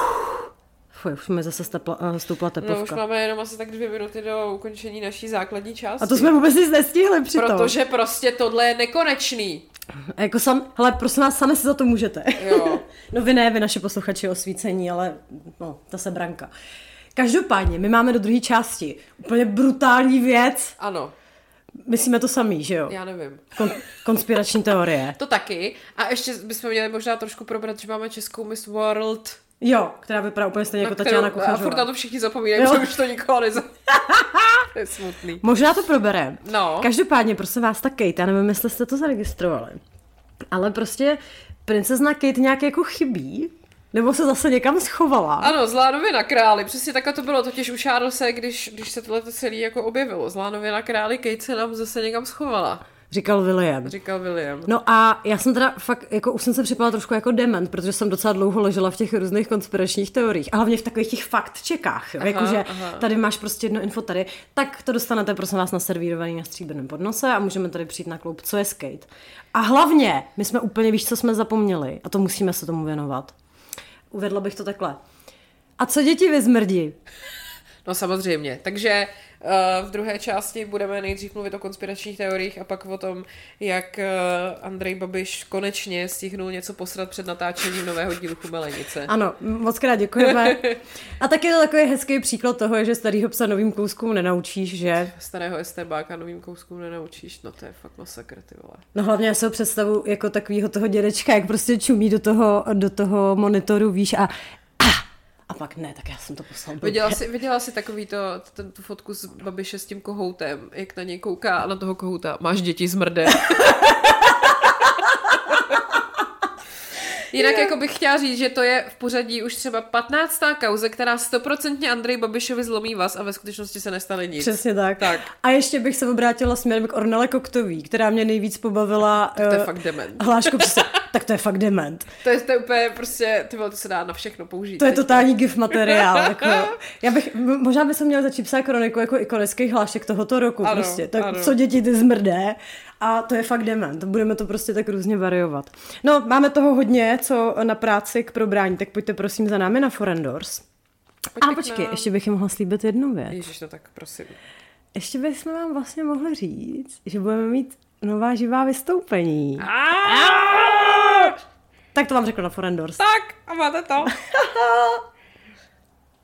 Fuj, už jsme zase stepla, uh, stoupla tepovka. No už máme jenom asi tak dvě minuty do ukončení naší základní části. A to jsme vůbec nic nestihli přitom. Protože prostě tohle je nekonečný. A jako sam, hele, prosím vás, sami si za to můžete. Jo. No vy ne, vy naše posluchači osvícení, ale no, ta se branka. Každopádně, my máme do druhé části úplně brutální věc. Ano. Myslíme to samý, že jo? Já nevím. Kon- konspirační teorie. To taky. A ještě bychom měli možná trošku probrat, že máme českou Miss World Jo, která vypadá úplně stejně jako Tatiana Kuchařová. A furt na to všichni zapomínají, že už to nikoho neza... To je smutný. Možná to probereme. No. Každopádně, prosím vás, ta Kate, já nevím, jestli jste to zaregistrovali, ale prostě princezna Kate nějak jako chybí, nebo se zase někam schovala. Ano, zlá novina králi, přesně takhle to bylo, totiž u Charlese, když, když se tohle celý jako objevilo. Zlá novina králi, Kate se nám zase někam schovala. Říkal William. Říkal William. No a já jsem teda fakt, jako už jsem se připadala trošku jako dement, protože jsem docela dlouho ležela v těch různých konspiračních teoriích. A hlavně v takových těch fakt-čekách. Jakože tady máš prostě jedno info tady, tak to dostanete prosím vás naservírovaný na stříbrném podnose a můžeme tady přijít na klub, co je skate. A hlavně, my jsme úplně, víš, co jsme zapomněli, a to musíme se tomu věnovat. Uvedla bych to takhle. A co děti vy zmrdí? No samozřejmě, takže uh, v druhé části budeme nejdřív mluvit o konspiračních teoriích a pak o tom, jak uh, Andrej Babiš konečně stihnul něco posrat před natáčením nového dílu Chumelenice. Ano, moc krát děkujeme. A tak je to takový hezký příklad toho, že starýho psa novým kouskům nenaučíš, že? Starého esterbáka novým kouskům nenaučíš, no to je fakt masakr, ty vole. No hlavně já si ho představu jako takovýho toho dědečka, jak prostě čumí do toho, do toho monitoru, víš, a A pak ne, tak já jsem to poslal. Viděla jsi, viděla jsi takový to, ten, tu fotku z Babiše s tím kohoutem, jak na něj kouká a na toho kohouta máš děti zmrde. Jinak yeah. jako bych chtěla říct, že to je v pořadí už třeba patnáctá kauze, která stoprocentně Andrej Babišovi zlomí vás a ve skutečnosti se nestane nic. Přesně tak. tak. A ještě bych se obrátila směrem k Ornele Koktový, která mě nejvíc pobavila. Tak to je uh, fakt dement. Hlášku přesně. Tak to je fakt dement. To je, to je úplně prostě, ty vole, to se dá na všechno použít. To je totální gif materiál. Jako. Já bych, možná by se měla začít psát kroniku jako ikonických hlášek tohoto roku. Ano, prostě. Tak ano. co děti ty zmrdé. A to je fakt dement. Budeme to prostě tak různě variovat. No, máme toho hodně, co na práci k probrání, tak pojďte prosím za námi na Forendors. A počkej, na... ještě bych jim mohla slíbit jednu věc. Ježiš, no tak prosím. Ještě bychom vám vlastně mohli říct, že budeme mít nová živá vystoupení. Tak to vám řeknu na Forendors. Tak, a máte to.